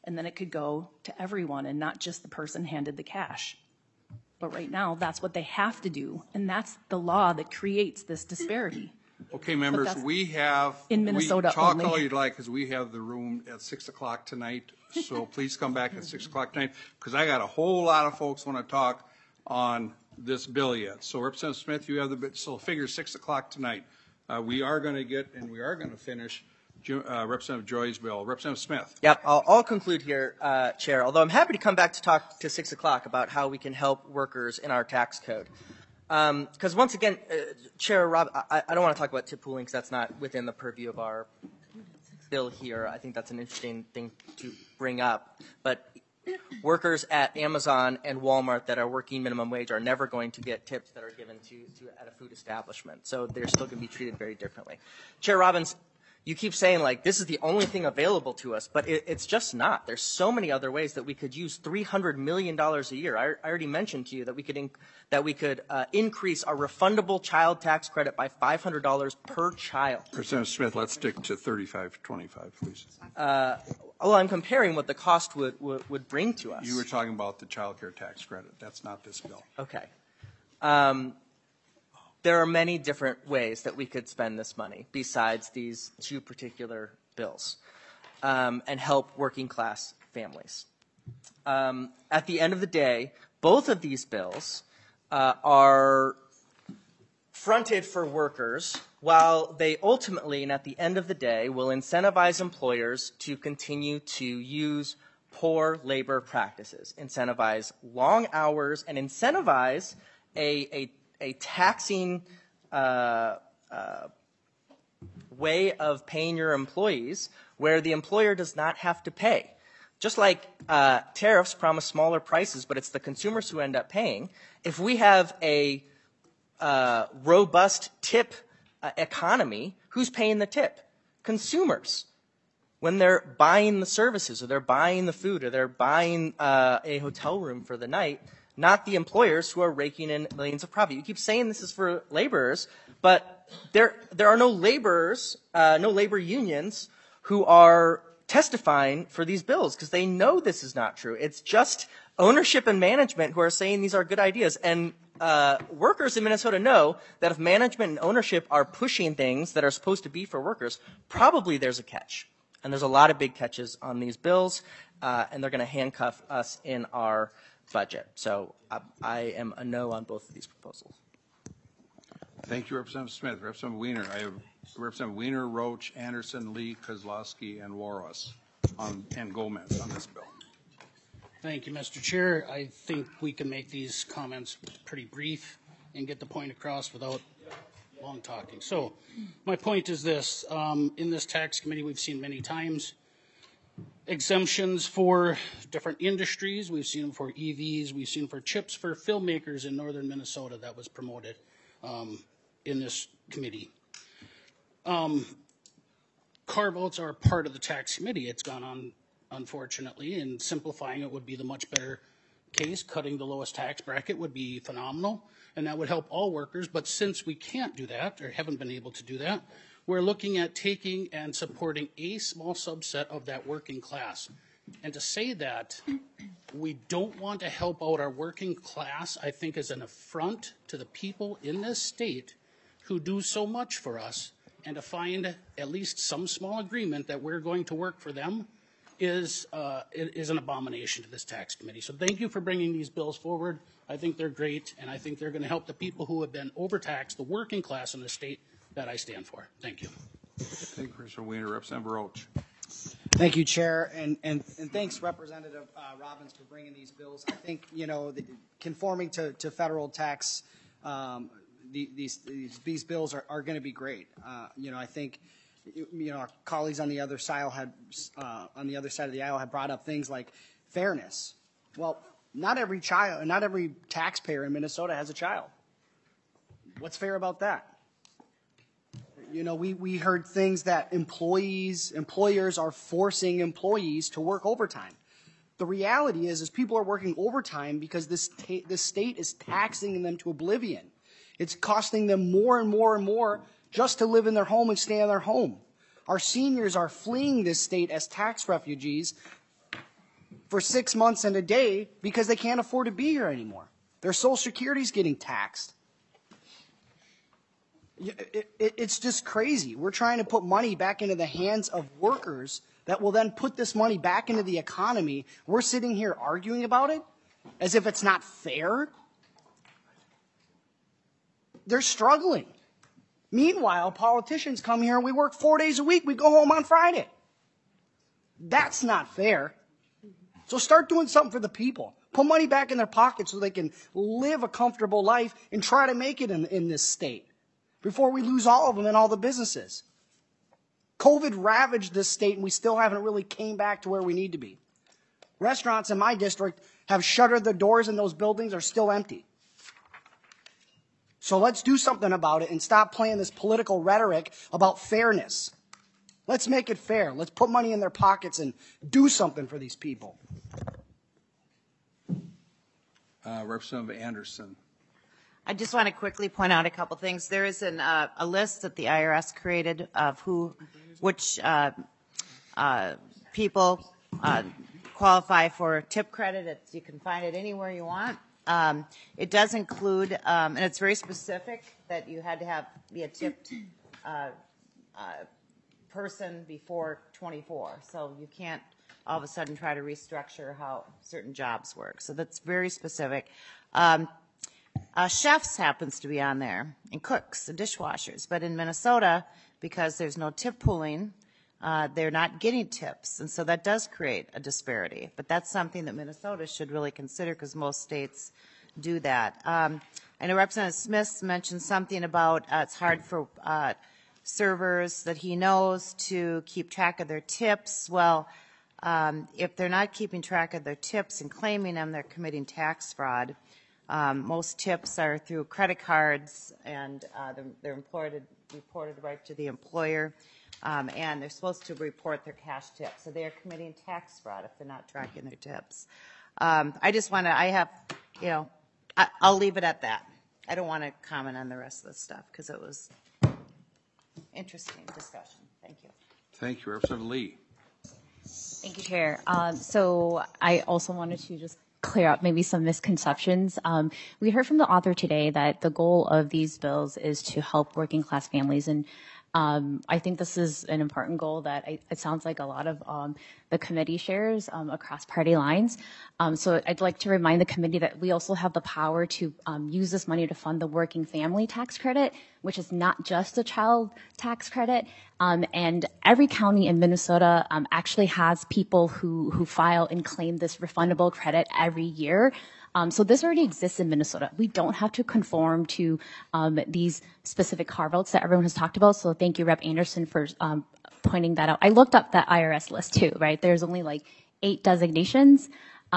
Speaker 19: and then it could go to everyone and not just the person handed the cash. But right now, that's what they have to do, and that's the law that creates this disparity.
Speaker 1: Okay, members, we have.
Speaker 19: In Minnesota
Speaker 1: talk
Speaker 19: only.
Speaker 1: all you'd like, because we have the room at 6 o'clock tonight. So please come back at 6 o'clock tonight, because I got a whole lot of folks want to talk on this bill yet. So Representative Smith, you have the bit, so figure 6 o'clock tonight. We are going to get, and we are going to finish Representative Joy's bill. Representative Smith.
Speaker 18: Yep, I'll conclude here, Chair, although I'm happy to come back to talk to 6 o'clock about how we can help workers in our tax code. Because once again, Chair Rob, I don't want to talk about tip pooling because that's not within the purview of our bill here. I think that's an interesting thing to bring up. But workers at Amazon and Walmart that are working minimum wage are never going to get tips that are given to at a food establishment. So they're still going to be treated very differently. Chair Robbins, you keep saying, like, this is the only thing available to us, but it's just not. There's so many other ways that we could use $300 million a year. I already mentioned to you that we could increase our refundable child tax credit by $500 per child.
Speaker 1: Representative Smith, let's stick to 35-25, please.
Speaker 18: Well, I'm comparing what the cost would bring to us.
Speaker 1: You were talking about the child care tax credit. That's not this bill.
Speaker 18: Okay. There are many different ways that we could spend this money besides these two particular bills and help working class families. At the end of the day, both of these bills are fronted for workers while they ultimately, and at the end of the day, will incentivize employers to continue to use poor labor practices, incentivize long hours, and incentivize a taxing way of paying your employees where the employer does not have to pay. Just like tariffs promise smaller prices, but it's the consumers who end up paying, if we have a robust tip economy, who's paying the tip? Consumers. When they're buying the services or they're buying the food or they're buying a hotel room for the night, not the employers who are raking in millions of profit. You keep saying this is for laborers, but there are no laborers, no labor unions who are testifying for these bills because they know this is not true. It's just ownership and management who are saying these are good ideas. And workers in Minnesota know that if management and ownership are pushing things that are supposed to be for workers, probably there's a catch. And there's a lot of big catches on these bills, and they're going to handcuff us in our budget. So I am a no on both of these proposals.
Speaker 1: Thank you, Representative Smith. Representative Wiener. I have Representative Wiener, Roach, Anderson, Lee, Kozlowski, and Warros and Gomez on this bill.
Speaker 15: Thank you, Mr. Chair. I think we can make these comments pretty brief and get the point across without long talking. So my point is this. In this tax committee, we've seen many times exemptions for different industries. We've seen them for EVs. We've seen for chips for filmmakers in northern Minnesota that was promoted in this committee. Carve-outs are part of the tax committee. It's gone on, unfortunately, and simplifying it would be the much better case. Cutting the lowest tax bracket would be phenomenal, and that would help all workers. But since we can't do that, or haven't been able to do that, we're looking at taking and supporting a small subset of that working class. And to say that we don't want to help out our working class, I think is an affront to the people in this state who do so much for us, and to find at least some small agreement that we're going to work for them is an abomination to this tax committee. So thank you for bringing these bills forward. I think they're great, and I think they're going to help the people who have been overtaxed, the working class in the state that I stand for. Thank you.
Speaker 1: Thank you, Mr. Wiener. Representative Roach.
Speaker 7: Thank you, Chair, and thanks, Representative Robbins, for bringing these bills. I think, conforming to federal tax, these bills are going to be great. I think, our colleagues on the other side on the other side of the aisle have brought up things like fairness. Well, not every taxpayer in Minnesota has a child. What's fair about that? We heard things that employers are forcing employees to work overtime. The reality is people are working overtime because this state is taxing them to oblivion. It's costing them more and more and more just to live in their home and stay in their home. Our seniors are fleeing this state as tax refugees for 6 months and a day because they can't afford to be here anymore. Their Social Security's getting taxed. It's just crazy. We're trying to put money back into the hands of workers that will then put this money back into the economy. We're sitting here arguing about it as if it's not fair. They're struggling. Meanwhile, politicians come here and we work 4 days a week. We go home on Friday. That's not fair. So start doing something for the people. Put money back in their pockets so they can live a comfortable life and try to make it in this state before we lose all of them and all the businesses. COVID ravaged this state and we still haven't really came back to where we need to be. Restaurants in my district have shuttered their doors and those buildings are still empty. So let's do something about it and stop playing this political rhetoric about fairness. Let's make it fair. Let's put money in their pockets and do something for these people.
Speaker 1: Representative Anderson.
Speaker 13: I just want to quickly point out a couple things. There is a list that the IRS created of which people qualify for tip credit. You can find it anywhere you want. It does include, and it's very specific, that you had to be a tipped person before 24. So you can't all of a sudden try to restructure how certain jobs work. So that's very specific. Chefs happens to be on there, and cooks and dishwashers. But in Minnesota, because there's no tip pooling, they're not getting tips. And so that does create a disparity. But that's something that Minnesota should really consider because most states do that. I know Representative Smith mentioned something about it's hard for servers that he knows to keep track of their tips. Well, if they're not keeping track of their tips and claiming them, they're committing tax fraud. Most tips are through credit cards, and they're reported right to the employer, and they're supposed to report their cash tips. So they are committing tax fraud if they're not tracking their tips. I just want to, I'll leave it at that. I don't want to comment on the rest of the stuff because it was interesting discussion. Thank you.
Speaker 1: Thank you, Representative Lee.
Speaker 8: Thank you, Chair. So I also wanted to just clear up maybe some misconceptions. We heard from the author today that the goal of these bills is to help working class families, and I think this is an important goal that it sounds like a lot of the committee shares across party lines. So I'd like to remind the committee that we also have the power to use this money to fund the working family tax credit, which is not just a child tax credit. And every county in Minnesota actually has people who file and claim this refundable credit every year. So this already exists in Minnesota. We don't have to conform to these specific carve-outs that everyone has talked about. So thank you, Rep. Anderson, for pointing that out. I looked up that IRS list too, right? There's only like 8 designations.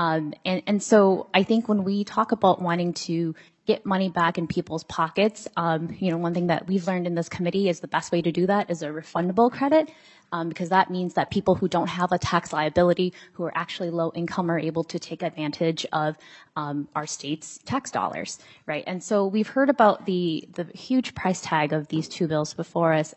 Speaker 8: And so I think when we talk about wanting to get money back in people's pockets, one thing that we've learned in this committee is the best way to do that is a refundable credit. Because that means that people who don't have a tax liability, who are actually low income, are able to take advantage of our state's tax dollars, right? And so we've heard about the huge price tag of these 2 bills before us,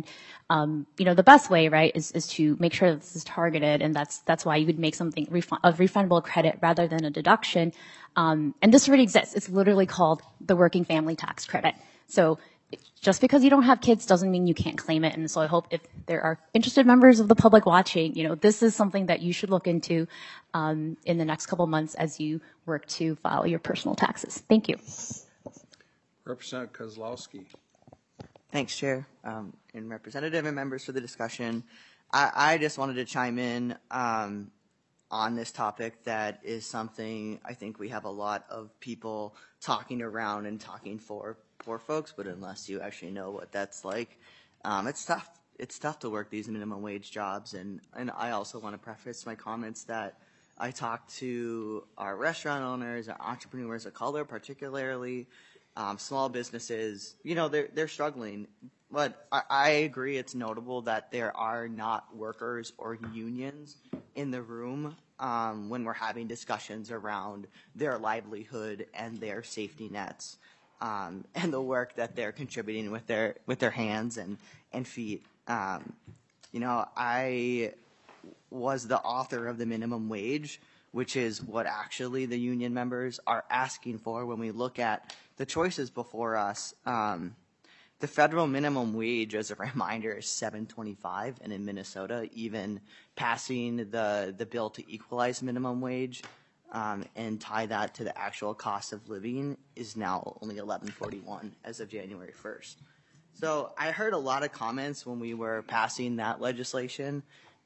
Speaker 8: the best way, right, is to make sure that this is targeted, and that's why you would make something of refundable credit rather than a deduction. And this already exists. It's literally called the Working Family Tax Credit. So just because you don't have kids doesn't mean you can't claim it. And so I hope if there are interested members of the public watching, this is something that you should look into in the next couple months as you work to file your personal taxes. Thank you.
Speaker 1: Representative Kozlowski.
Speaker 9: Thanks, Chair, and Representative and members for the discussion. I just wanted to chime in on this topic that is something I think we have a lot of people talking around and talking for poor folks, but unless you actually know what that's like, it's tough. It's tough to work these minimum wage jobs, and I also want to preface my comments that I talk to our restaurant owners, our entrepreneurs of color, particularly small businesses. They're struggling, but I agree it's notable that there are not workers or unions in the room when we're having discussions around their livelihood and their safety nets. And the work that they're contributing with their hands and feet. was the author of the minimum wage, which is what actually the union members are asking for when we look at the choices before us. The federal minimum wage, as a reminder, is $7.25, and in Minnesota, even passing the bill to equalize minimum wage and tie that to the actual cost of living is now only $11.41 as of January 1st. So I heard a lot of comments when we were passing that legislation,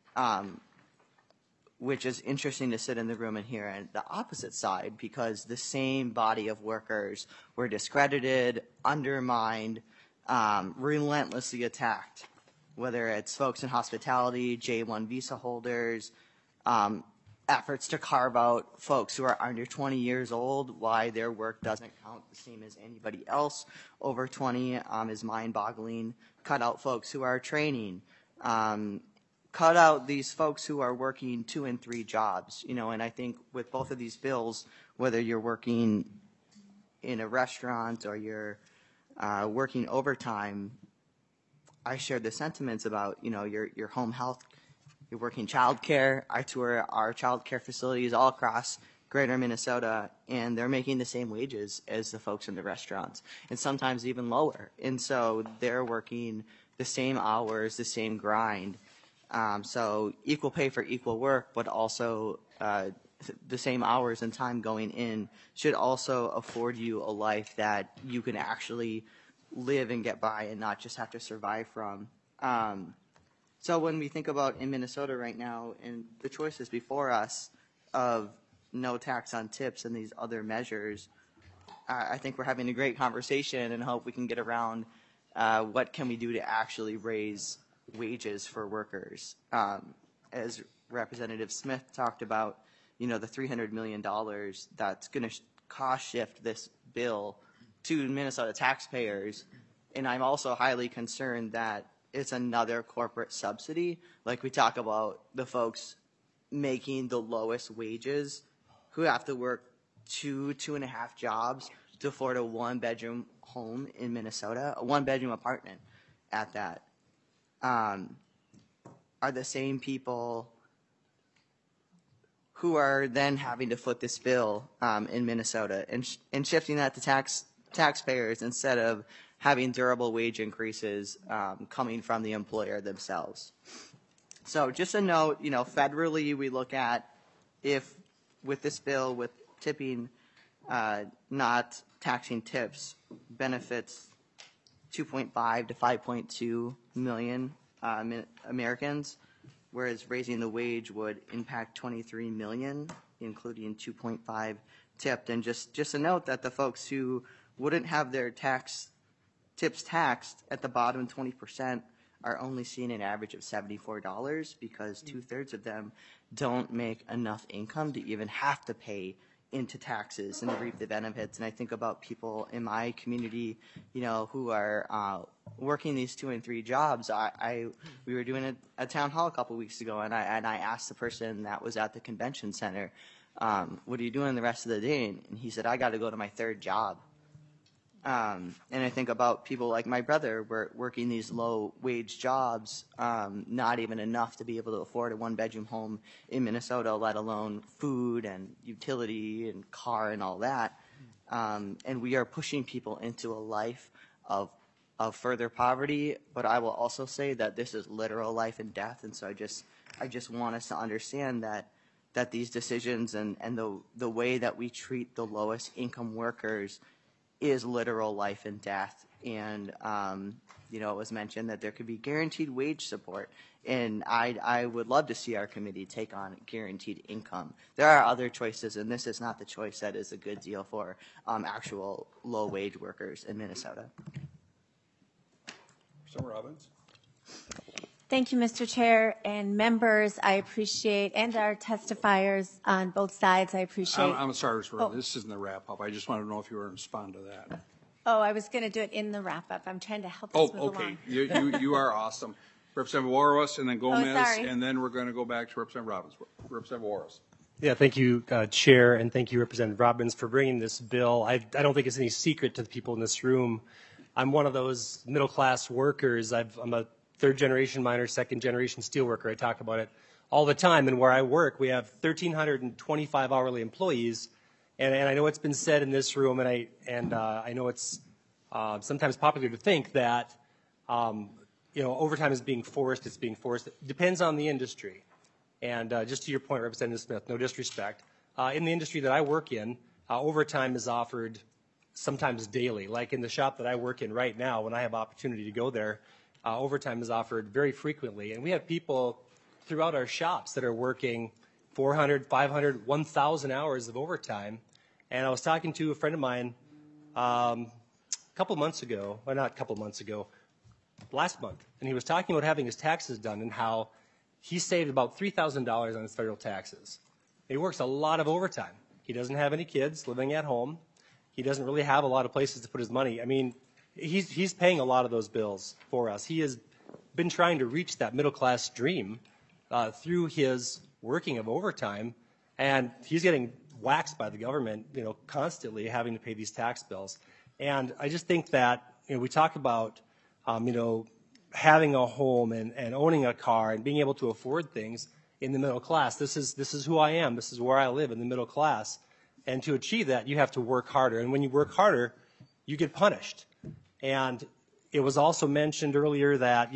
Speaker 9: which is interesting to sit in the room and hear on the opposite side, because the same body of workers were discredited, undermined, relentlessly attacked, whether it's folks in hospitality, J-1 visa holders, efforts to carve out folks who are under 20 years old, why their work doesn't count the same as anybody else over 20 is mind-boggling. Cut out folks who are training. Cut out these folks who are working 2 and 3 jobs. You know, and I think with both of these bills, whether you're working in a restaurant or you're working overtime, I shared the sentiments about, you know, your home health, you're working childcare. I tour our childcare facilities all across greater Minnesota, and they're making the same wages as the folks in the restaurants, and sometimes even lower. And so they're working the same hours, the same grind. So equal pay for equal work, but also the same hours and time going in should also afford you a life that you can actually live and get by and not just have to survive from. So when we think about in Minnesota right now and the choices before us of no tax on tips and these other measures, I think we're having a great conversation and hope we can get around what can we do to actually raise wages for workers. As Representative Smith talked about, you know, the $300 million that's going to cost shift this bill to Minnesota taxpayers. And I'm also highly concerned that it's another corporate subsidy. Like we talk about the folks making the lowest wages who have to work 2.5 jobs to afford a 1-bedroom home in Minnesota, a 1-bedroom apartment at that, are the same people who are then having to foot this bill in Minnesota and shifting that to taxpayers instead of having durable wage increases coming from the employer themselves. So just a note, you know, federally we look at if with this bill, with tipping, not taxing tips, benefits 2.5 to 5.2 million Americans, whereas raising the wage would impact 23 million, including 2.5 tipped. And just a note that the folks who wouldn't have their tips taxed at the bottom 20% are only seeing an average of $74 because 2/3 of them don't make enough income to even have to pay into taxes and reap the benefits. And I think about people in my community, you know, who are working these 2 and 3 jobs. We were doing a town hall a couple weeks ago, and I asked the person that was at the convention center, what are you doing the rest of the day? And he said, I got to go to my 3rd job. And I think about people like my brother working these low wage jobs, not even enough to be able to afford a 1-bedroom home in Minnesota, let alone food and utility and car and all that. And we are pushing people into a life of further poverty. But I will also say that this is literal life and death. And so I just want us to understand that these decisions and the way that we treat the lowest income workers is literal life and death. And, you know, it was mentioned that there could be guaranteed wage support. And I would love to see our committee take on guaranteed income. There are other choices, and this is not the choice that is a good deal for actual low wage workers in Minnesota.
Speaker 1: Representative Robbins.
Speaker 17: Thank you, Mr. Chair and members. I appreciate, and our testifiers on both sides, I appreciate.
Speaker 1: I'm sorry, this isn't the wrap-up. I just wanted to know if you were going to respond to that.
Speaker 17: Oh, I was going to do it in the wrap-up. I'm trying to help us move along.
Speaker 1: You are awesome. Representative Warros, and then Gomez,
Speaker 17: sorry.
Speaker 1: and then we're going to go back to Representative Robbins. Representative Warros.
Speaker 10: Yeah, thank you, Chair, and thank you, Representative Robbins, for bringing this bill. I don't think it's any secret to the people in this room. I'm one of those middle-class workers. I'm a third-generation miner, second-generation steelworker. I talk about it all the time. And where I work, we have 1,325 hourly employees. And I know it's been said in this room, and I know it's sometimes popular to think that overtime is being forced. It's being forced. It depends on the industry. And just to your point, Representative Smith, no disrespect, in the industry that I work in, overtime is offered sometimes daily. Like in the shop that I work in right now, when I have opportunity to go there, overtime is offered very frequently. And we have people throughout our shops that are working 400, 500, 1,000 hours of overtime. And I was talking to a friend of mine a couple months ago, or not a couple months ago, last month, and he was talking about having his taxes done and how he saved about $3,000 on his federal taxes. He works a lot of overtime. He doesn't have any kids living at home. He doesn't really have a lot of places to put his money. I mean, he's paying a lot of those bills for us. He has been trying to reach that middle-class dream through his working of overtime, and he's getting waxed by the government, constantly having to pay these tax bills. And I just think that, we talk about, having a home and owning a car and being able to afford things in the middle class. This is who I am. This is where I live, in the middle class. And to achieve that, you have to work harder. And when you work harder, you get punished. And it was also mentioned earlier that,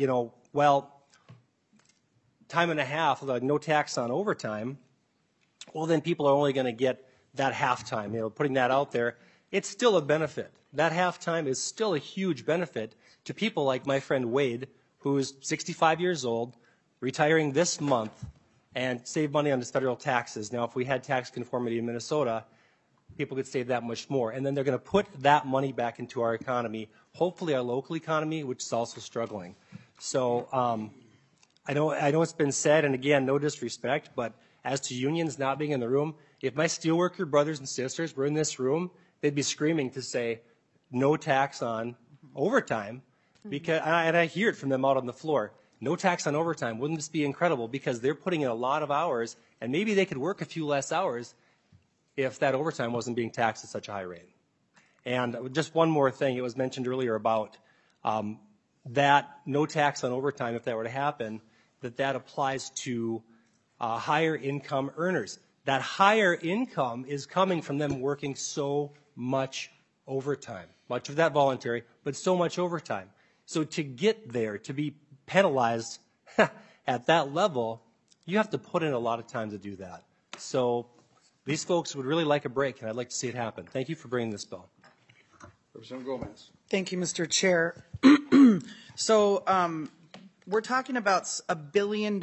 Speaker 10: time and a half, like no tax on overtime, well, then people are only going to get that half time, putting that out there. It's still a benefit. That half time is still a huge benefit to people like my friend Wade, who is 65 years old, retiring this month, and save money on his federal taxes. Now, if we had tax conformity in Minnesota, people could save that much more. And then they're going to put that money back into our economy, hopefully our local economy, which is also struggling. So I know it's been said, and again, no disrespect, but as to unions not being in the room, if my steelworker brothers and sisters were in this room, they'd be screaming to say no tax on overtime, because, and I hear it from them out on the floor. No tax on overtime. Wouldn't this be incredible? Because they're putting in a lot of hours, and maybe they could work a few less hours if that overtime wasn't being taxed at such a high rate. And just one more thing. It was mentioned earlier about that no tax on overtime, if that were to happen, that applies to higher income earners. That higher income is coming from them working so much overtime, much of that voluntary, but so much overtime. So to get there, to be penalized at that level, you have to put in a lot of time to do that. So these folks would really like a break, and I'd like to see it happen. Thank you for bringing this bill.
Speaker 1: Representative Gomez.
Speaker 14: Thank you, Mr. Chair. So we're talking about $1 billion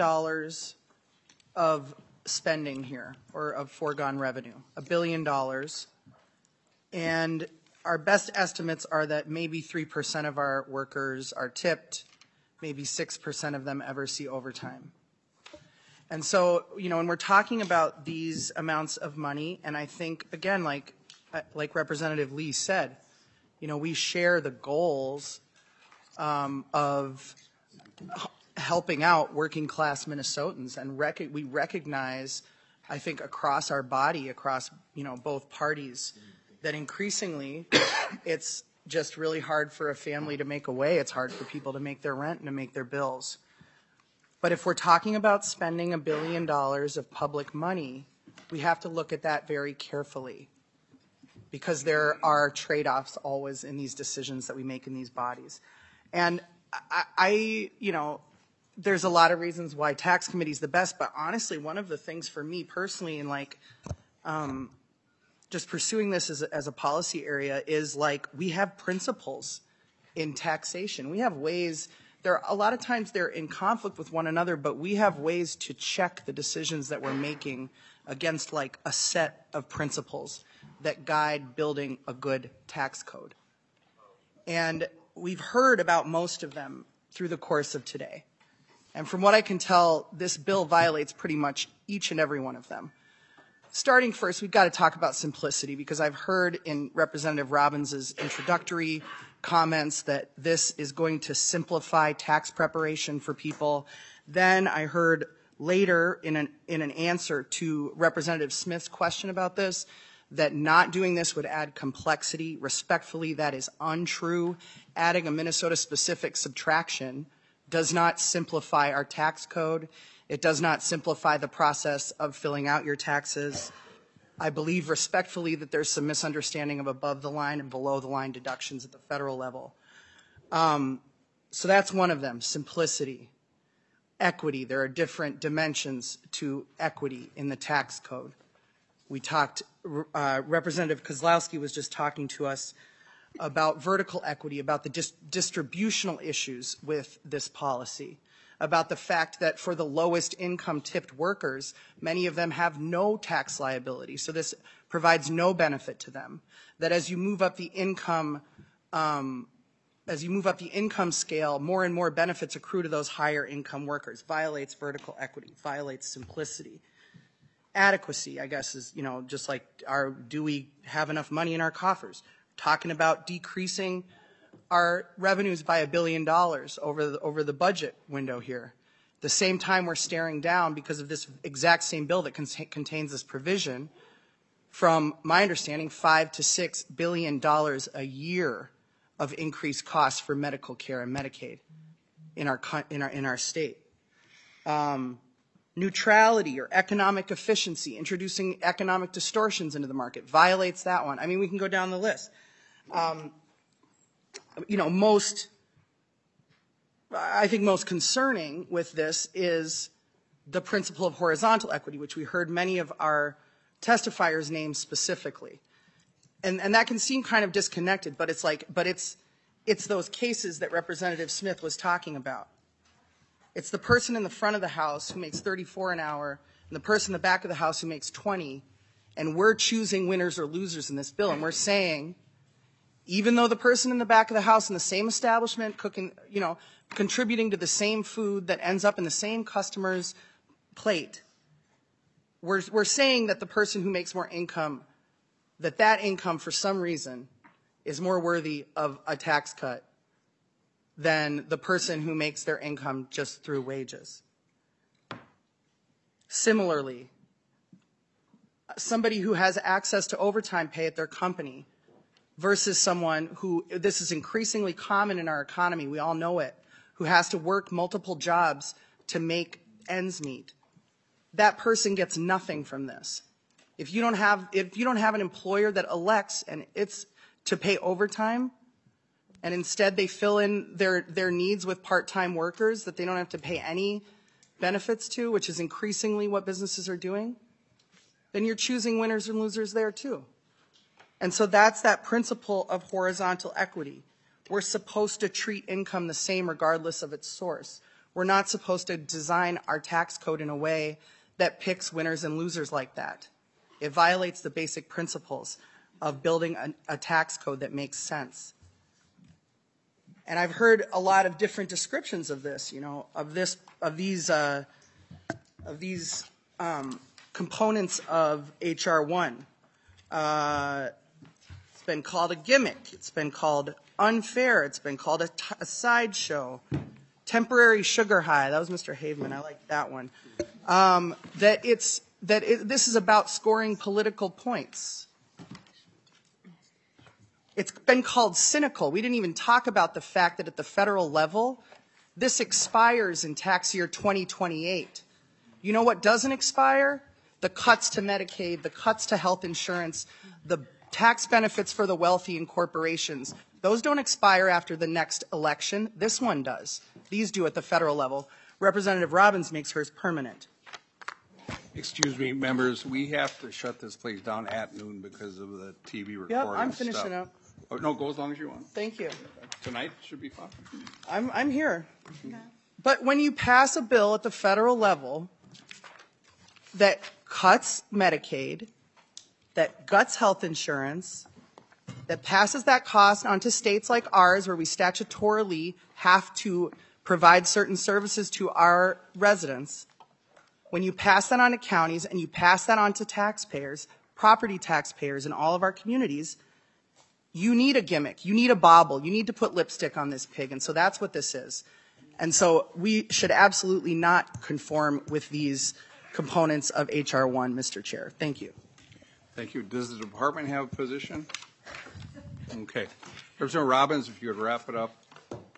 Speaker 14: of spending here, or of foregone revenue, $1 billion. And our best estimates are that maybe 3% of our workers are tipped, maybe 6% of them ever see overtime. And so, when we're talking about these amounts of money, and I think, again, like Representative Lee said, we share the goals of helping out working class Minnesotans, and we recognize, I think, across our body, across both parties, that increasingly it's just really hard for a family to make a way. It's hard for people to make their rent and to make their bills. But if we're talking about spending $1 billion of public money, we have to look at that very carefully, because there are trade-offs always in these decisions that we make in these bodies. And there's a lot of reasons why tax committee is the best, but honestly, one of the things for me personally, and just pursuing this as a policy area, is we have principles in taxation. We have ways. A lot of times they're in conflict with one another, but we have ways to check the decisions that we're making against a set of principles that guide building a good tax code. And we've heard about most of them through the course of today. And from what I can tell, this bill violates pretty much each and every one of them. Starting first, we've got to talk about simplicity, because I've heard in Representative Robbins' introductory comments that this is going to simplify tax preparation for people. Then I heard later in an answer to Representative Smith's question about this, that not doing this would add complexity. Respectfully, that is untrue. Adding a Minnesota-specific subtraction does not simplify our tax code. It does not simplify the process of filling out your taxes. I believe respectfully that there's some misunderstanding of above the line and below the line deductions at the federal level. So that's one of them, simplicity. Equity, there are different dimensions to equity in the tax code. We talked, Representative Kozlowski was just talking to us about vertical equity, about the distributional issues with this policy, about the fact that for the lowest income tipped workers, many of them have no tax liability, so this provides no benefit to them. That as you move up the income scale, more and more benefits accrue to those higher income workers. Violates vertical equity, violates simplicity. Adequacy, I guess, is, just like do we have enough money in our coffers? Talking about decreasing our revenues by $1 billion over the budget window here. At the same time, we're staring down, because of this exact same bill that contains this provision, from my understanding, $5 to $6 billion a year of increased costs for medical care and Medicaid in our state. Neutrality or economic efficiency, introducing economic distortions into the market, violates that one. I mean, we can go down the list. I think most concerning with this is the principle of horizontal equity, which we heard many of our testifiers name specifically. And that can seem kind of disconnected, but it's those cases that Representative Smith was talking about. It's the person in the front of the house who makes $34 an hour and the person in the back of the house who makes $20, and we're choosing winners or losers in this bill, and we're saying, even though the person in the back of the house in the same establishment cooking, contributing to the same food that ends up in the same customer's plate, we're saying that the person who makes more income, that income for some reason is more worthy of a tax cut than the person who makes their income just through wages. Similarly, somebody who has access to overtime pay at their company versus someone who, this is increasingly common in our economy, we all know it, who has to work multiple jobs to make ends meet. That person gets nothing from this. If you don't have an employer that elects and it's to pay overtime, and instead they fill in their needs with part-time workers that they don't have to pay any benefits to, which is increasingly what businesses are doing, then you're choosing winners and losers there too. And so that's that principle of horizontal equity. We're supposed to treat income the same regardless of its source. We're not supposed to design our tax code in a way that picks winners and losers like that. It violates the basic principles of building a tax code that makes sense. And I've heard a lot of different descriptions of this, of these components of HR 1. It's been called a gimmick. It's been called unfair. It's been called a sideshow. Temporary sugar high. That was Mr. Haveman. I like that one. This is about scoring political points. It's been called cynical. We didn't even talk about the fact that at the federal level, this expires in tax year 2028. You know what doesn't expire? The cuts to Medicaid, the cuts to health insurance, the tax benefits for the wealthy and corporations. Those don't expire after the next election. This one does. These do at the federal level. Representative Robbins makes hers permanent.
Speaker 1: Excuse me, members, we have to shut this place down at noon because of the TV recording.
Speaker 14: Yep, I'm finishing
Speaker 1: stuff.
Speaker 14: up.
Speaker 1: Oh, no, go as long as you want.
Speaker 14: Thank you.
Speaker 1: Tonight should be fun.
Speaker 14: I'm here. But when you pass a bill at the federal level that cuts Medicaid, that guts health insurance, that passes that cost onto states like ours where we statutorily have to provide certain services to our residents, when you pass that on to counties and you pass that on to taxpayers, property taxpayers in all of our communities, you need a gimmick, you need a bauble, you need to put lipstick on this pig, and so that's what this is. And so we should absolutely not conform with these components of HR 1, Mr. Chair. Thank you.
Speaker 1: Thank you. Does the department have a position? Okay. Representative Robbins, if you would wrap it up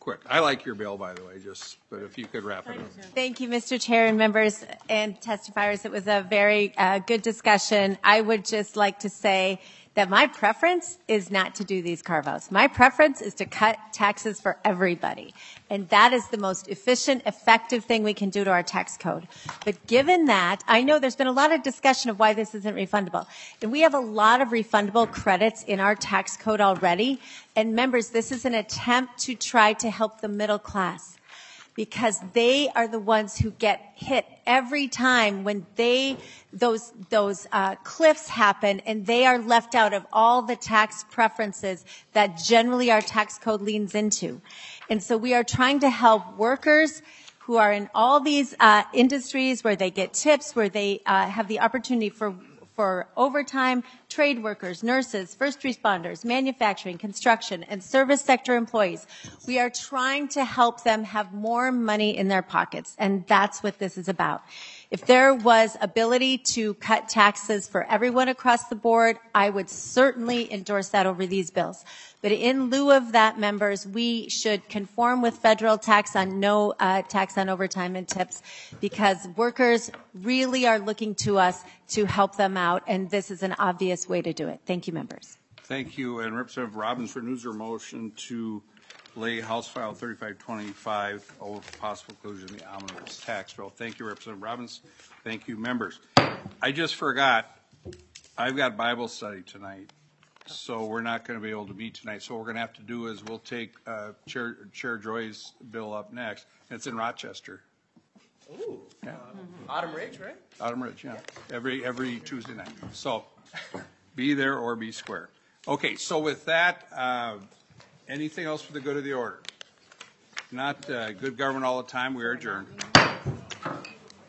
Speaker 1: quick. I like your bill, by the way, but if you could wrap it up.
Speaker 17: Thank you, Mr. Chair and members and testifiers. It was a very good discussion. I would just like to say that my preference is not to do these carve-outs. My preference is to cut taxes for everybody. And that is the most efficient, effective thing we can do to our tax code. But given that, I know there's been a lot of discussion of why this isn't refundable. And we have a lot of refundable credits in our tax code already. And members, this is an attempt to try to help the middle class, because they are the ones who get hit every time when those cliffs happen and they are left out of all the tax preferences that generally our tax code leans into. And so we are trying to help workers who are in all these industries where they get tips, where they have the opportunity for overtime, trade workers, nurses, first responders, manufacturing, construction, and service sector employees. We are trying to help them have more money in their pockets, and that's what this is about. If there was ability to cut taxes for everyone across the board, I would certainly endorse that over these bills. But in lieu of that, members, we should conform with federal tax on no tax on overtime and tips, because workers really are looking to us to help them out, and this is an obvious way to do it. Thank you, members.
Speaker 1: Thank you. And Representative Robbins renews her motion to lay House File 3525 over possible inclusion in the omnibus tax bill. Thank you, Representative Robbins. Thank you, members. I just forgot, I've got Bible study tonight, so we're not going to be able to meet tonight. So what we're going to have to do is we'll take Chair Joy's bill up next. It's in Rochester.
Speaker 18: Ooh.
Speaker 1: Yeah.
Speaker 18: Autumn Ridge, right?
Speaker 1: Autumn Ridge, yeah. Every Tuesday night. So be there or be square. Okay, so with that, anything else for the good of the order? Not good government all the time. We are adjourned.